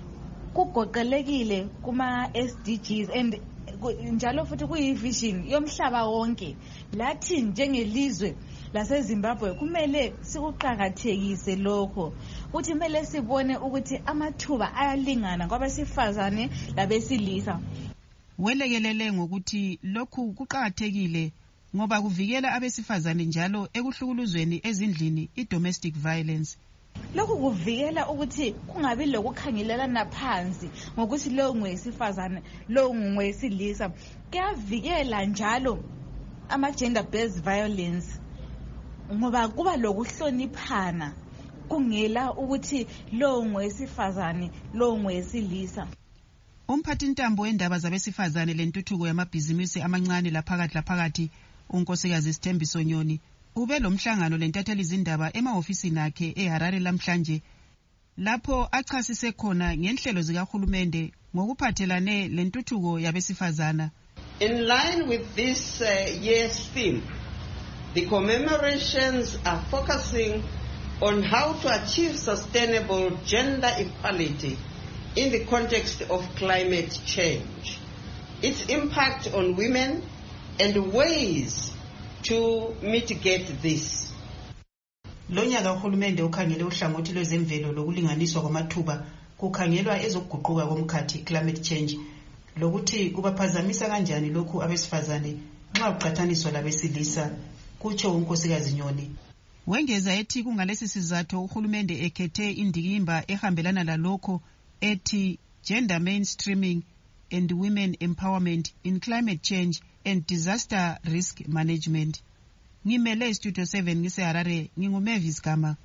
kugoqelekile kuma S D Gs and njalo futhi kuyivision yomhlaba wonke. Lathi njengelizwe laseZimbabwe kumele sikuqakathekise lokho, ukuthi kumele sibone ukuthi amathuba ayalingana kwabesifazane labesilisa. Welekelele ngokuthi lokhu kuqakathekile ngoba kuvikela abesifazane njalo ekuhlukuluzweni ezindlini, i-domestic violence. Lokhu kuvikela ukuthi kungabi lokukhangelelana phansi ngokuthi lo ngowesifazane lo ngowesilisa. Kuyavikela njalo ama-gender based violence ngoba kuba lokuhloniphana kungela ukuthi lo ngowesifazane lo ngowesilisa. Umphathi ntambo wendaba zabesifazane lentuthuko yamabhizimusi amancane laphakathi laphakathi unkosikazi Sithembiso Nyoni ube lomhlangano lentatheli izindaba emahofisini akhe eHarare lamhlanje, lapho achasise khona ngenhlelo zikahulumende ngokuphathelane lentuthuko yabesifazana. In line with this uh, year's theme, the commemorations are focusing on how to achieve sustainable gender equality in the context of climate change, its impact on women, and ways to mitigate this. Lo nyaka uhulumende ukhangele uhlangothi lwezemvelo lokulinganiswa kwamathuba kukhangelwa ezokuguquka komkhathi climate change lokuthi kubaphazamisa kanjani lokhu abesifazane nxa uqhathaniswa labesilisa, kutsho unkosikazi Nyoni. Wengeza ethi kungalesi sizathu uhulumende ekhethe indikimba ehambelana lalokho ethi gender mainstreaming and women empowerment in climate change and disaster risk management. Ngimele Studio seven ngise Harare, nginguMavis Gama.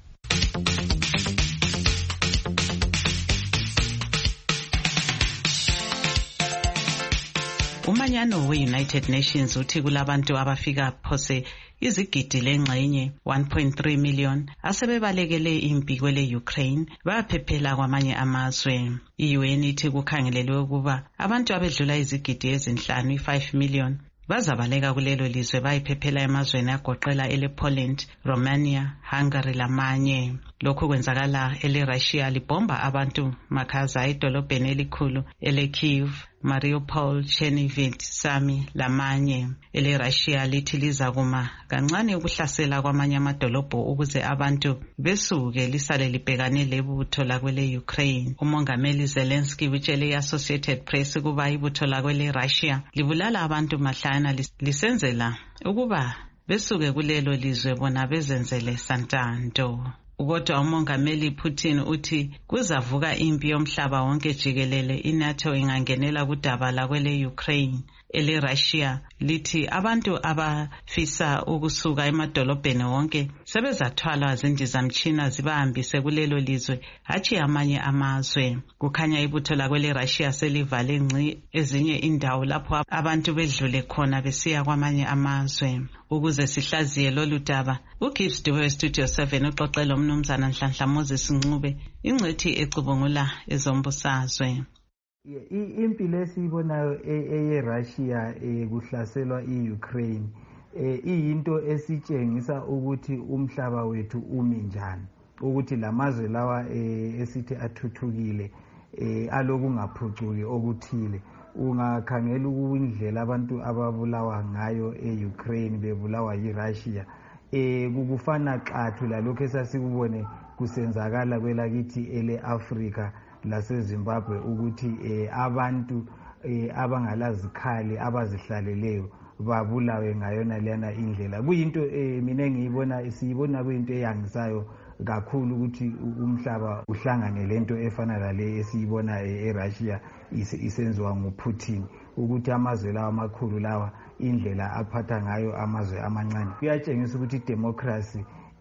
Umanyano we-United Nations uthi kulabantu abafika phose izigidi lengxenye one point three million asebebalekele impi kwele Ukraine baphephela kwamanye amazwe. I-U N ithi kukhangelelwe ukuba abantu abedlula izigidi ezinhlanu five million bazabaleka kulelo lizwe bayiphephela emazweni agoqela ele Poland, Romania, Hungary lamanye. Lokhu kwenzakala ele Russia libomba abantu makhaza edolobheni elikhulu ele Kyiv, Mariupol, Chernihiv, Sami lamanye. Ele Russia lithi liza kuma kancane ukuhlasela kwamanye amadolobho ukuze abantu besuke lisale libhekane lebutho la kwele Ukraine. Umongameli Zelensky utshele i-Associated Press kuba ibutho la kwele Russia libulala abantu mahlana lisenzela ukuba besuke kulelo lizwe bona bezenzele santanto. Kodwa umongameli Putin uthi kuzavuka impi yomhlaba wonke jikelele, iNATO ingangenela kudaba la kwele Ukraine. Ele Russia lithi abantu abafisa ukusuka emadolobheni wonke sebezathwalwa zindizamtshina zibahambise kulelo lizwe hatshi amanye amazwe. Kukhanya ibutho la kwele Russia selivale ngci ezinye indawo lapho abantu bedlule khona besiya kwamanye amazwe. Ukuze sihlaziye lolu daba, uGibbs Dube Studio seven uxoxela umnumzana Nhlanhla Moses Ncube, ingcethi ecubungula ezombusazwe. Impi lesibonayo eyeRussia kuhlaselwa iUkraine iyinto esitshengisa ukuthi umhlaba wethu umi njani, ukuthi lamazwe lawa esithi athuthukile alokungaphucuki okuthile. Ungakhangela indlela abantu ababulawa ngayo eUkraine bebulawa yiRussia eh kukufana xathu lalokho esasikubone kusenzakala kwelakithi ele Africa laseZimbabwe ukuthi eh abantu eh abangalazikhali abazihlaleleyo babulawe ngayona lena indlela. Kuyinto eh mina ngiyibona siyibona kuyinto eyangisayo kakhulu ukuthi umhlaba uhlangane lento efana lale esiyibona eRussia isenziwa nguPutin, ukuthi amazwe lawa amakhulu lawa indlela aphatha ngayo amazwe amancane kuyatshengisa ukuthi democracy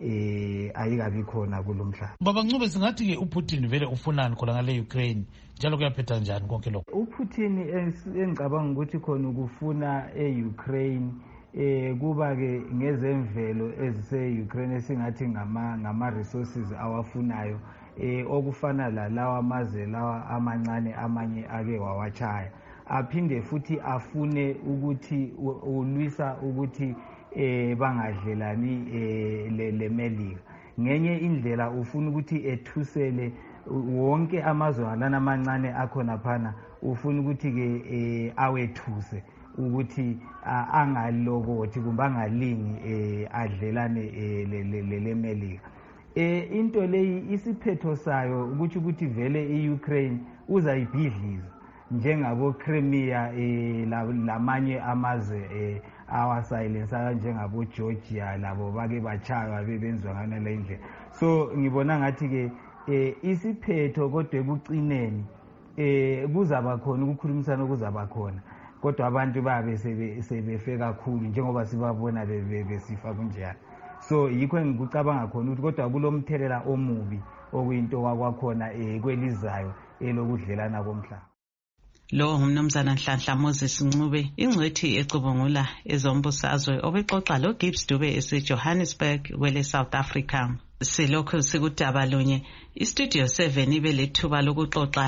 eh ayikabi khona kulomhlaba. Baba Ncube, singathi ke uPutin vele ufunani khona ngale Ukraine njalo kuyaphetha njani konke lokho? uPutin engicabanga ukuthi khona ukufuna eUkraine eh kuba ke ngezemvelo ezise-Ukraine esingathi ngama ngama resources awafunayo eh okufana la lawa amazwe lawa amancane amanye ake wawachaya, aphinde futhi afune ukuthi ulwisa ukuthi eh bangadlelani eh leMelika. Ngenye indlela ufuna ukuthi ethusele wonke amazwe alana amancane akhona phana, ufuna ukuthi ke eh awethuse ukuthi angalokothi kumbe angalingi eh adlelane leMelika. Eh into leyi isiphetho sayo ukuthi ukuthi vele iUkraine uzayibhidliza njengabo Crimea eh lamanye amazwe eh awasilence njengabo Georgia labo bake bachaywa bebenzwa ngana le ndlela. So ngibona ngathi ke eh isiphetho kodwa ekucineni eh kuzaba khona ukukhulumisana kuzaba khona, kodwa abantu babe sebefe kakhulu njengoba sibabona besifa kunjalo. So yikho ngikucabanga khona ukuthi kodwa kulomthelela omubi okuyinto wakwakhona eh kwelizayo elokudlelana komhlaba. Lo ngumnumzana Nhlanhla Moses Ncube, ingcethi ecubungula ezombusazwe obexoxa lo Gibbs Dube eseJohannesburg kwele South Africa. Silokho sikudaba lunye, iStudio seven ibe lethuba lokuxoxa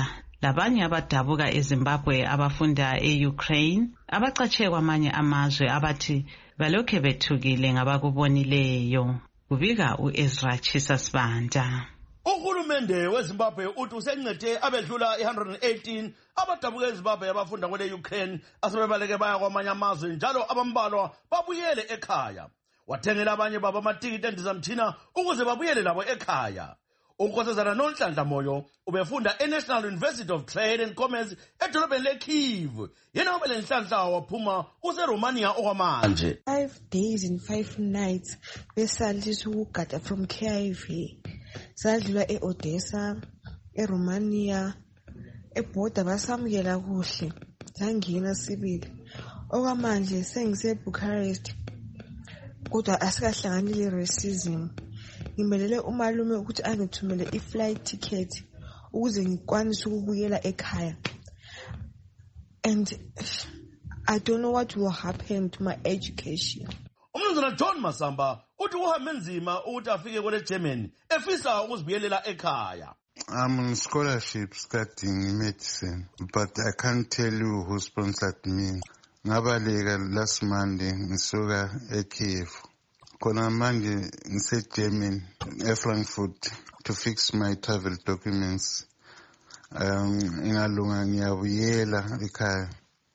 labanye abadabuka eZimbabwe abafunda e-Ukraine abacatshe kwamanye amazwe abathi balokhe bethukile ngabakubonileyo. Kubika u-Ezra Chisasibanda. Uhulumende weZimbabwe uthi usencede abedlula one hundred eighteen abadabuka eZimbabwe abafunda kwele Ukraine asebebaleke baya kwamanye amazwe njalo abambalwa babuyele ekhaya. Wathengela abanye baba amatikiti endizamthina ukuze babuyele labo ekhaya. Unkosazana Nonhlanhla Moyo ubefunda e-National University of Trade and Commerce edolobheni leKyiv. Yena ubele Nhlanhla waphuma useRomania okwamanje. Five days and five nights besaliswa ukugada from K I V. Sadlula e-Odessa, eRomania, eBorder basamukela kuhle. Sangena sibili. Okwamanje sengiseBucharest. Kodwa asikahlanganile racism. Ngimelele umalume ukuthi angithumele i-flight ticket ukuze ngikwanise ukubuyela ekhaya. And I don't know what will happen to my education. Umnumzana John Masamba uthi uhambe nzima ukuthi afike kwele Germany efisa ukuzibuyelela ekhaya. I'm on scholarship studying medicine, but I can't tell you who sponsored me. Ngabaleka last Monday ngisuka eKyiv. Kona manje ngise Germany eFrankfurt to fix my travel documents. Um ingalunga ngiyabuyela ekhaya.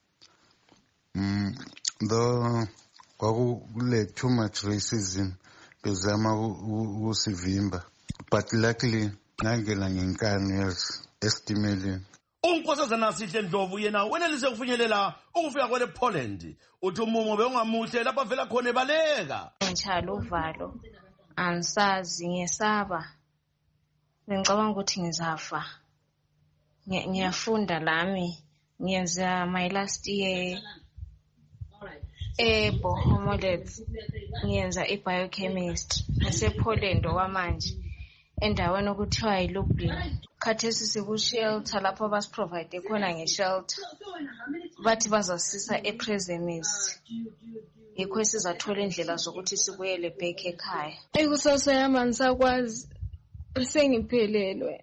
Mm though kwakule too much racism bezama ukusivimba, but luckily ngangena ngenkani estimeleni. Unkosazana Sihle Ndlovu yena wenelise ukufinyelela ukufika kwele Poland. Uthi umumo beungamuhle lapha vela khona ebaleka. Ngitshalo uvalo. Angisazi ngesaba. Ngicabanga ukuthi ngizafa. Ngiyafunda lami. Ngiyenza my last year ebo homolets. Ngiyenza i-biochemistry ngasePoland okwamanje. Endaweni okuthiwa yiLublin. Khathesi siku-shelter lapho basiprovide khona nge-shelter. Bathi bazasisa ePresemis. Yikho sizathola indlela zokuthi sibuyele back ekhaya. Ikusasa yami angisakwazi. Sengiphelelwe.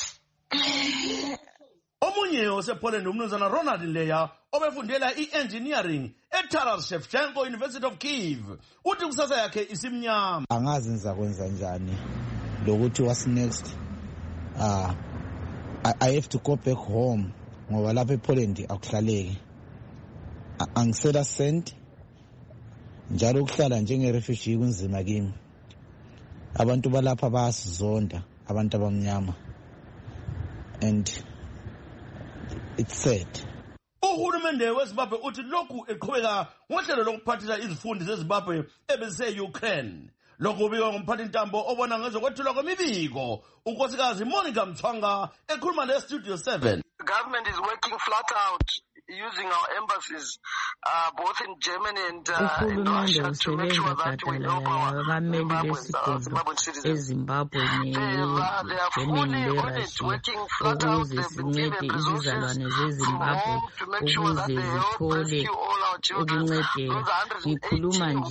Omunye osePoland umnumzana Ronald Leya obefundela i-engineering eTaras Shevchenko University of Kyiv. Uthi kusasa yakhe isimnyama. Angazi ngizakwenza njani lokuthi what's next. Ah I, I have to go back home ngoba lapha ePoland akuhlaleki. Angisela sent njalo ukuhlala njenge refugee kunzima kimi. Abantu balapha bayasizonda abantu abamnyama. And it's sad. Uhulumende weZimbabwe uthi lokhu eqhubeka ngohlelo lokuphathisa izifundi zeZimbabwe ebese-Ukraine. Lokhu kubikwa ngumphathi ntambo obona ngezokwethulwa kwemibiko unkosikazi Monica Mthwanga ekhuluma le-Studio seven. The government is working flat out using our embassies uh, both in Germany and uh, in Russia to make sure that we help our Zimbabweans, our Zimbabwean citizens. They are, they are fully on it, working flat out. They've been given resources to move to make sure that they help rescue all our children. Those one hundred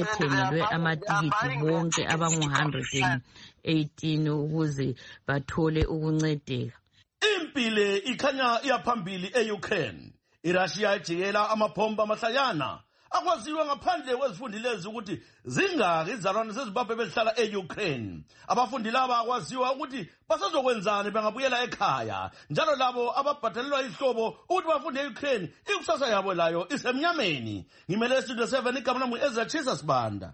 eighteen ukuze bathole ukuncedeka. Impile ikhanya iyaphambili e-Ukraine. iRussia ijikela amabhomba amahlayana akwaziwa ngaphandle kwezifundi lezi ukuthi zingaki izalwane zeZimbabwe bezihlala e-Ukraine. Abafundi laba akwaziwa ukuthi basazokwenzani bengabuyela ekhaya. Njalo labo ababhadalelwa izihlobo ukuthi bafunde e-Ukraine ikusasa yabo layo isemnyameni. Ngimele Studio seven igama lami Ezra Chisasibanda.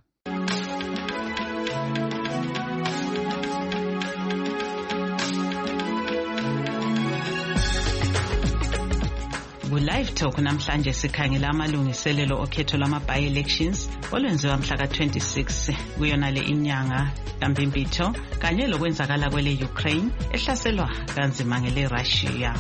Live Talk namhlanje sikhangela amalungiselelo okhetho lwama-by-elections olwenziwa mhla ka twenty-six kuyona le inyanga kaMbimbitho kanye lokwenzakala kwele Ukraine ehlaselwa kanzima ngele Russia.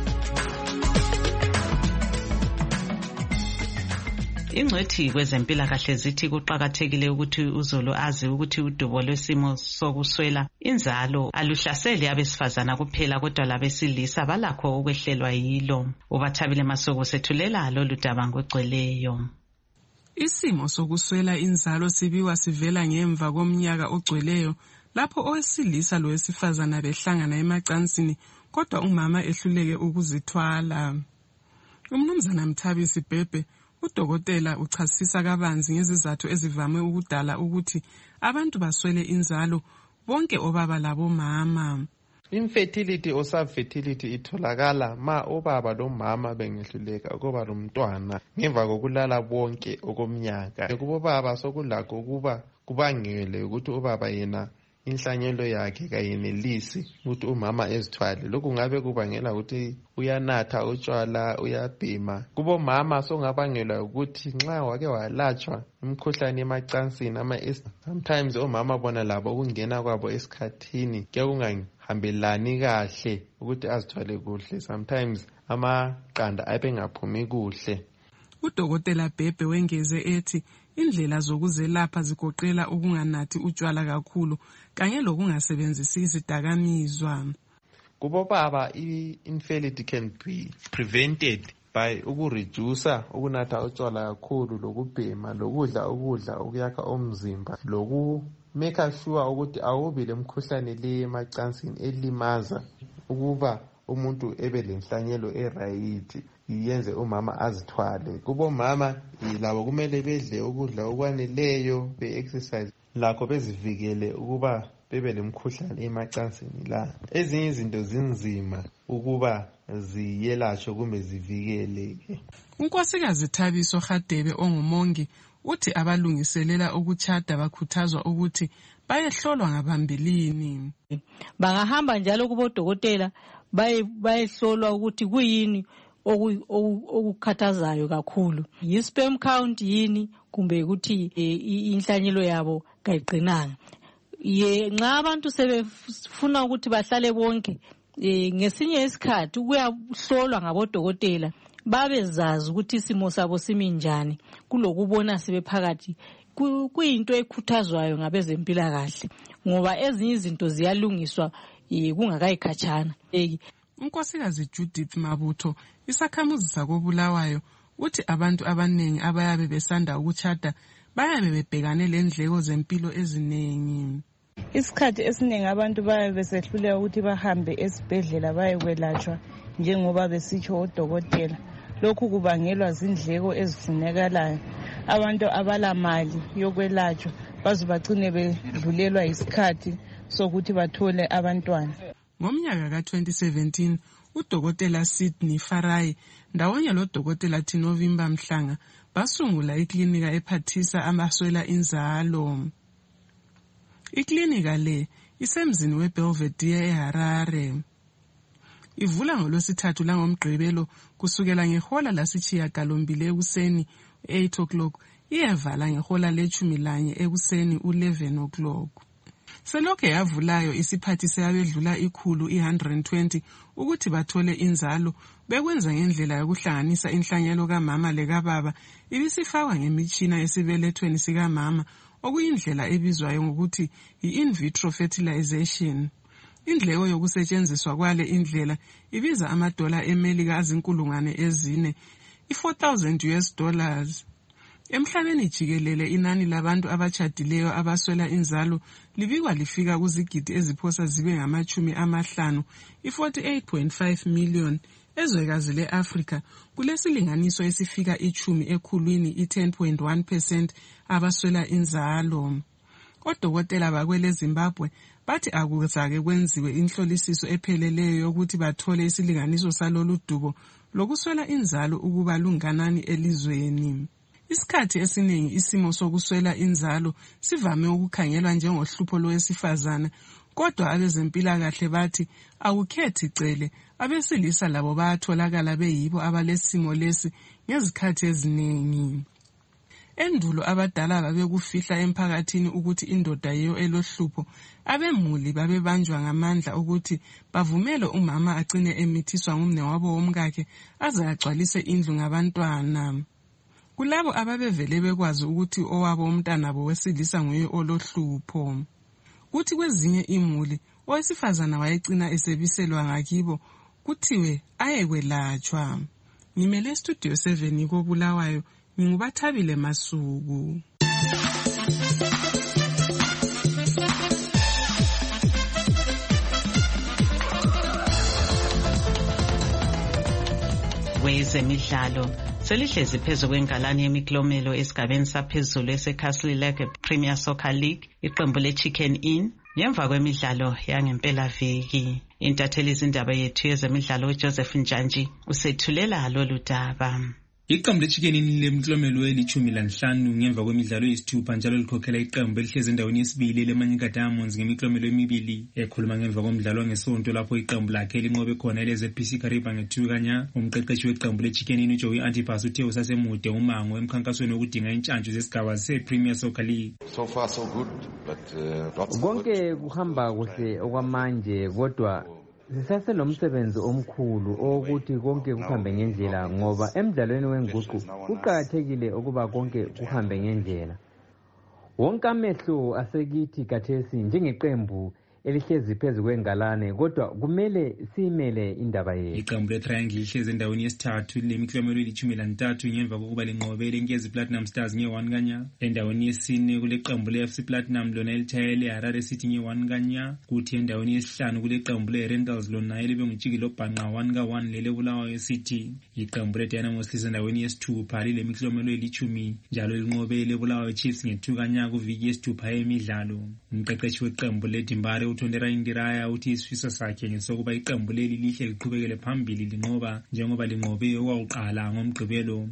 Ingcwethi kwezempilakahle zithi kuqakathekile ukuthi uzulu azi ukuthi udubo lwesimo sokuswela inzalo aluhlaseli abesifazana kuphela kodwa labesilisa balakho ukwehlelwa yilo. Ubathabile Masoko sethulela lolu daba ngogcweleyo. Isimo sokuswela inzalo sibiwa sivela ngemva komnyaka ogcweleyo lapho owesilisa lowesifazana behlangana emacansini kodwa umama ehluleke ukuzithwala. Umnumzana Mthabisi Bhebhe, udokotela uchasisa kabanzi ngezizathu ezivame ukudala ukuthi abantu baswele inzalo, bonke obaba labo mama. Infertility or subfertility itholakala ma obaba lomama bengehluleka ukuba lomntwana ngemva kokulala bonke okomnyaka. Kubobaba sokulakho ukuba kubangele ukuthi ubaba yena inhlanyelo yakhe kayenelisi ukuthi umama ezithwale. Lokhu ngabe kubangela ukuthi uyanatha utshwala, uyabhema. Kubomama songabangela ukuthi nxa wake walatshwa imkhuhlane emacansini ama sometimes omama bona labo ukungena kwabo esikhathini kuyakungahambelani kahle ukuthi azithwale kuhle. Sometimes amaqanda abengaphumi kuhle. Udokotela Bhebhe wengeze ethi indlela zokuzelapha zigoqela ukunganathi utshwala kakhulu kanye lokungasebenzisi izidakamizwa. Kubobaba i-infertility can be prevented by ukureduce ukunatha utshwala kakhulu, lokubhema, lokudla ukudla okuyakha umzimba, loku make sure ukuthi awubi lemkhuhlane le emacansini elimaza ukuba umuntu ebe lenhlanyelo eright yenze umama azithwale. Kubomama labo kumele bedle ukudla okwaneleyo, be-exercise, lakho bezivikele ukuba bebe lemkhuhlane emacansini la. Ezinye izinto zinzima ukuba ziyelashwe kumbe zivikeleke. Unkosikazi Thabiso Hadebe ongumongi uthi abalungiselela ukutshada bakhuthazwa ukuthi bayehlolwa ngabambilini. Bangahamba njalo kubodokotela bayehlolwa ukuthi kuyini okukhathazayo kakhulu, yi-sperm count yini kumbe ukuthi inhlanyelo yabo kayiqinanga. Ye nxa abantu sebefuna ukuthi bahlale bonke ngesinye isikhathi kuyahlolwa ngabodokotela babezazi ukuthi isimo sabo simi njani kulokubona sebephakathi. Kuyinto ekhuthazwayo ngabezempilakahle ngoba ezinye izinto ziyalungiswa kungakayikhatshana. Unkosikazi Judith Mabutho, isakhamuzi sakobulawayo, uthi abantu abanengi abayabe besanda ukutshada bayabe bebhekane lendleko zempilo ezinengi. Isikhathi esiningi abantu bayabe besehluleka ukuthi bahambe esibhedlela bayekwelatshwa njengoba besitsho odokotela. Lokhu kubangelwa zindleko ezifunekalayo. Abantu abalamali yokwelatshwa baze bagcine bedlulelwa isikhathi sokuthi bathole abantwana. Ngomnyaka ka twenty seventeen, udokotela Sydney Farai ndawonye lodokotela Tinovimba Mhlanga basungula iklinika ephathisa amaswela inzalo. Iklinika le isemzini weBelvedere eHarare. Ivula ngolwesithathu langomgqibelo kusukela ngehola lasitshiyagalombili ekuseni eight o'clock iyevala ngehola lechumi lanye ekuseni eleven o'clock. Selokhe yavulayo isiphathise abedlula ikhulu i one hundred twenty ukuthi bathole inzalo bekwenza ngendlela yokuhlanganisa inhlanyelo kamama lekababa ibisifakwa ngemitshina esibelethweni sikamama okuyindlela ebizwayo ngokuthi i-in vitro fertilization. Indleko yokusetshenziswa kwale indlela ibiza amadola emelika azinkulungwane ezine, i-four thousand US dollars. Emhlabeni jikelele inani labantu abatshadileyo abaswela inzalo libikwa lifika kuzigidi eziphosa zibe ngamachumi amahlanu, i-forty-eight point five million. Ezwekazi le-Afrika kulesilinganiso esifika ichumi ekhulwini i-ten point one percent abaswela inzalo. Odokotela bakwele Zimbabwe bathi akuzake kwenziwe inhlolisiso epheleleyo yokuthi bathole isilinganiso salolu dubo lokuswela inzalo ukuba lunganani elizweni. Isikhathi esiningi isimo sokuswela inzalo sivame ukukhangelwa njengohlupho lowesifazana, kodwa abezempilakahle bathi akukhethi cele abesilisa labo bayatholakala beyibo abalesimo lesi ngezikhathi eziningi. Endulo abadala babekufihla emphakathini ukuthi indoda yiyo elohlupho, abemuli babebanjwa ngamandla ukuthi bavumele umama agcine emithiswa ngumnewabo womkakhe aze agcwalise indlu ngabantwana. Kulabo ababevele bekwazi ukuthi owabo umntanabo wesilisa nguye olohlupho. Kuthi kwezinye imuli owesifazana wayegcina esebiselwa ngakibo kuthiwe ayekwelatshwa. Ngimele studio seven koBulawayo, ngingubathabile Masuku. ezemidlalo selihlezi phezu kwengalane yemiklomelo esigabeni saphezulu eseCastle Lake Premier Soccer League, iqembu leChicken Inn, ngemva kwemidlalo yangempelaviki. Intatheli izindaba yethu yezemidlalo uJoseph Njanji usethulela lolu daba. Iqembu leChicken Inn lemklomelo elithumi lanhlanu ngemva kwemidlalo eyisithupha njalo likhokhela iqembu elihlezi endaweni yesibili leManyika Diamonds ngemiklomelo emibili. Ekhuluma ngemva komdlalo ngesonto lapho iqembu lakhe linqobe khona eleZ P C Kariba ngethu kanya, umqeqeshi weqembu leChicken Inn uJoey Antipas uthe usasemude umango emkhankasweni wokudinga intshantshu zesigaba sePremier Soccer League. So far so good, but uh, lots konke kuhamba kuhle okwamanje, kodwa sisaselomsebenzi omkhulu ukuthi konke kuhambe ngendlela, ngoba emidlalweni wenguqu kuqakathekile ukuba konke kuhambe ngendlela. Wonke amehlo asekithi kathesi njengeqembu elihlezi phezu kwengalane, kodwa kumele siyimele indaba yethu. Iqembu leTriangle lihlezi endaweni yesithathu lemiklomelo elithumi lantathu ngemva kokuba linqobe leNkezi Platinum Stars nge-one kanya. Endaweni yesine kuleqembu le-F C Platinum lona elithayele leHarare City nge-one kanya, kuthi endaweni yesihlanu kuleqembu le-Rentals lona elibe nguTshikilo Bhanqa one ka one lele-Bulawayo City. Iqembu le-Dynamos lisendaweni yesithupha lilemiklomelo elithumi njalo linqobe le-Bulawayo Chiefs nge-two kanya kuviki yesithupha yemidlalo. Umqeqeshi weqembu le-Dimbare uTondera Indiraya uthi isifiso sakhe ngesokuba iqembu leli lihle liqhubekele phambili linqoba njengoba linqobe okwaqala ngomgqibelo.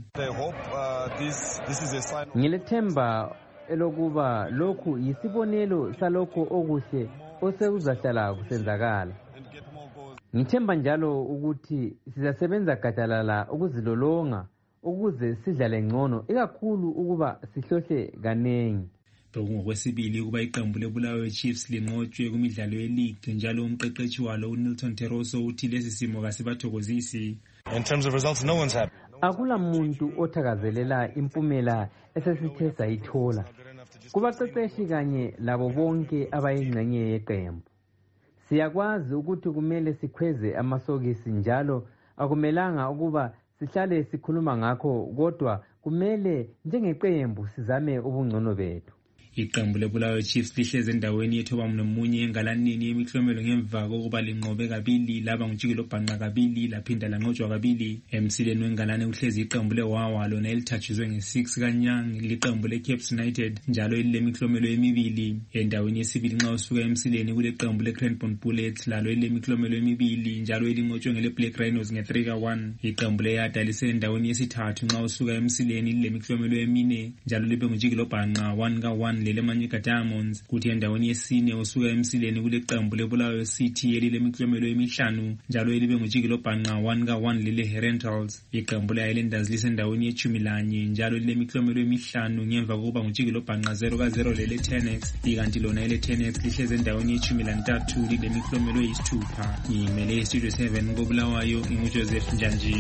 Ngilethemba elokuba lokhu yisibonelo salokho okuhle osekuzahlala kusenzakala. Ngithemba njalo ukuthi sizasebenza gadalala ukuzilolonga ukuze sidlale ngcono, ikakhulu ukuba sihlohle kanengi. Ngokwesibili ukuba iqembu leBulawayo Chiefs linqotshwe kumidlalo ye-league njalo umqeqeshi walo uNilton Teroso uthi lesi simo kasibathokozisi. In terms of results, no one's happy. Akula muntu othakazelela impumela esesithe sayithola. Kubaqeqeshi kanye labo bonke abayingxenye yeqembu. Siyakwazi ukuthi kumele sikhweze amasokisi njalo akumelanga ukuba sihlale sikhuluma ngakho, kodwa kumele njengeqembu sizame ubungcono bethu. Iqembu leBulawayo Chiefs lihlezi endaweni yethoba nomunye engalanini yemiklomelo ngemva kokuba linqobe kabili laba nguTshikilo Bhanqa kabili laphinda lanqotshwa kabili. Emsileni wengalane uhlezi iqembu leWawa lona elithatshizwe nge-six kanyanga liqembu leCaps United njalo elilemiklomelo emibili. Endaweni yesibili nxa usuka emsileni kuleqembu leCranbourne Bullets lalo elilemiklomelo emibili njalo elinqotshwe ngeleBlack Rhinos nge-three ka one. Iqembu leYada lisendaweni yesithathu nxa usuka emsileni lilemiklomelo emine njalo libe nguTshikilo Bhanqa one ka one leleManyika Diamonds, kuthi endaweni yesine usuka emsileni kuleqembu leBulawayo City elilemiklomelo emihlanu njalo elibe nguTshikilo Bhanqa one ka one leleRentals. Iqembu le-Highlanders lisendaweni yetshumi lanye njalo lilemiklomelo emihlanu ngemva kokuba nguTshikilo Bhanqa zero ka zero lele-Tenex, ikanti lona ele-Tenex lihlezi endaweni yetshumi lantathu lilemiklomelo eyisithupha. Ngimele iStudio seven koBulawayo inguJoseph Njanji.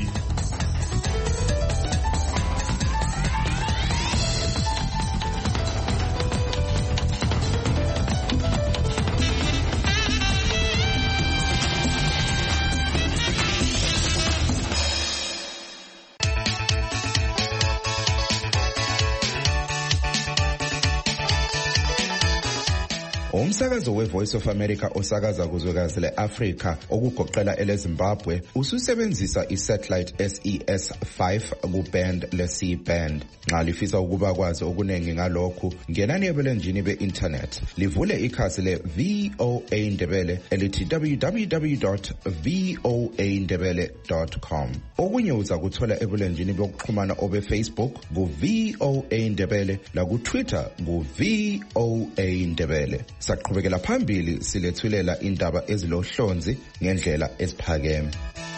Umsakazo weVoice of America osakaza kuzwekazi le-Afrika okugoqela eleZimbabwe ususebenzisa isatellite S E S five kuband le-C band. Nxa lifisa ukuba kwazi okunengi ngalokhu, ngenani ebulenjini be-internet livule ikhasi le-V O A Ndebele elithi w w w dot voa ndebele dot com. Okunye uzakuthola ebulenjini bokuxhumana obe-Facebook ku-V O A Ndebele laku-Twitter ku-V O A Ndebele. Saqhubekela phambili silethulela indaba ezilohlonzi ngendlela esiphakeme.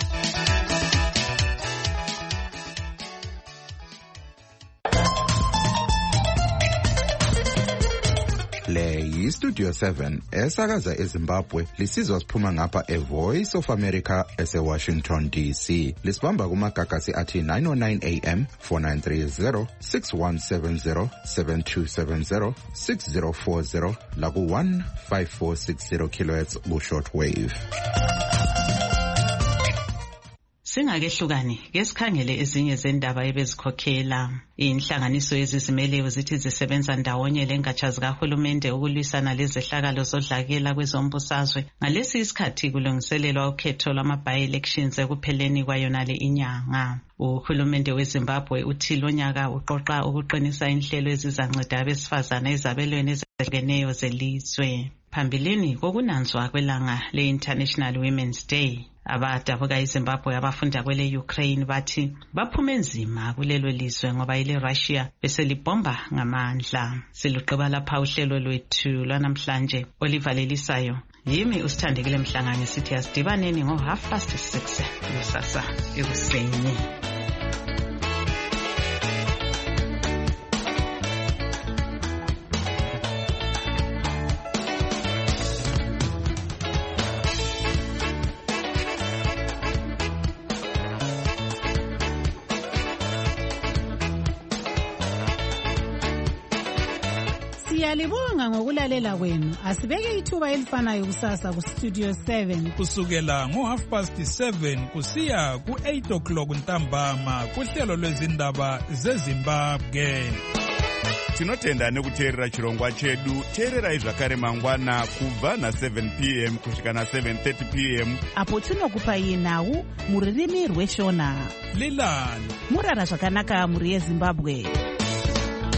Le yiStudio seven esakaza eZimbabwe lisizwa siphuma ngapha eVoice of America eseWashington D C. Lisibamba kumagagasi athi nine oh nine A M, four nine three zero, six one seven zero, seven two seven zero, six zero four zero laku one five four six zero kilohertz ku shortwave. Singakehlukani ke sikhangele ezinye zendaba ebezikhokhela. Inhlanganiso yezizimeleyo zithi zisebenza ndawonye lengatsha zikahulumende ukulwisana lezehlakalo zodlakela kwezombusazwe. Ngalesi isikhathi kulungiselelwa ukhetho lwama-by-elections ekupheleni kwayonale inyanga. Uhulumende weZimbabwe uthi lo nyaka uqoqa ukuqinisa inhlelo ezizanceda abesifazane ezabelweni ezehlukeneyo zelizwe. Phambilini kokunanzwa kwelanga le-International Women's Day, abadabuka iZimbabwe abafunda kwele Ukraine bathi baphume nzima kulelo lizwe ngoba ile Russia beselibomba ngamandla. Siluqeba lapha uhlelo lwethu lwanamhlanje olivalelisayo. Yimi usithandekile Mhlanga ngisithi asidibaneni ngo half past six kusasa ekuseni. Siyalibonga ngokulalela kwenu. Asibeke ithuba elifanayo kusasa ku Studio seven kusukela ngo half past seven kusiya ku eight o'clock ntambama kuhlelo lwezindaba zeZimbabwe. Tinotenda nekuteerera chirongwa chedu. Teererai zvakare mangwana kubva na seven p m kusvika na seven thirty p m apo tinokupai nhau muririmi rweshona. Lilani murara zvakanaka muri yeZimbabwe.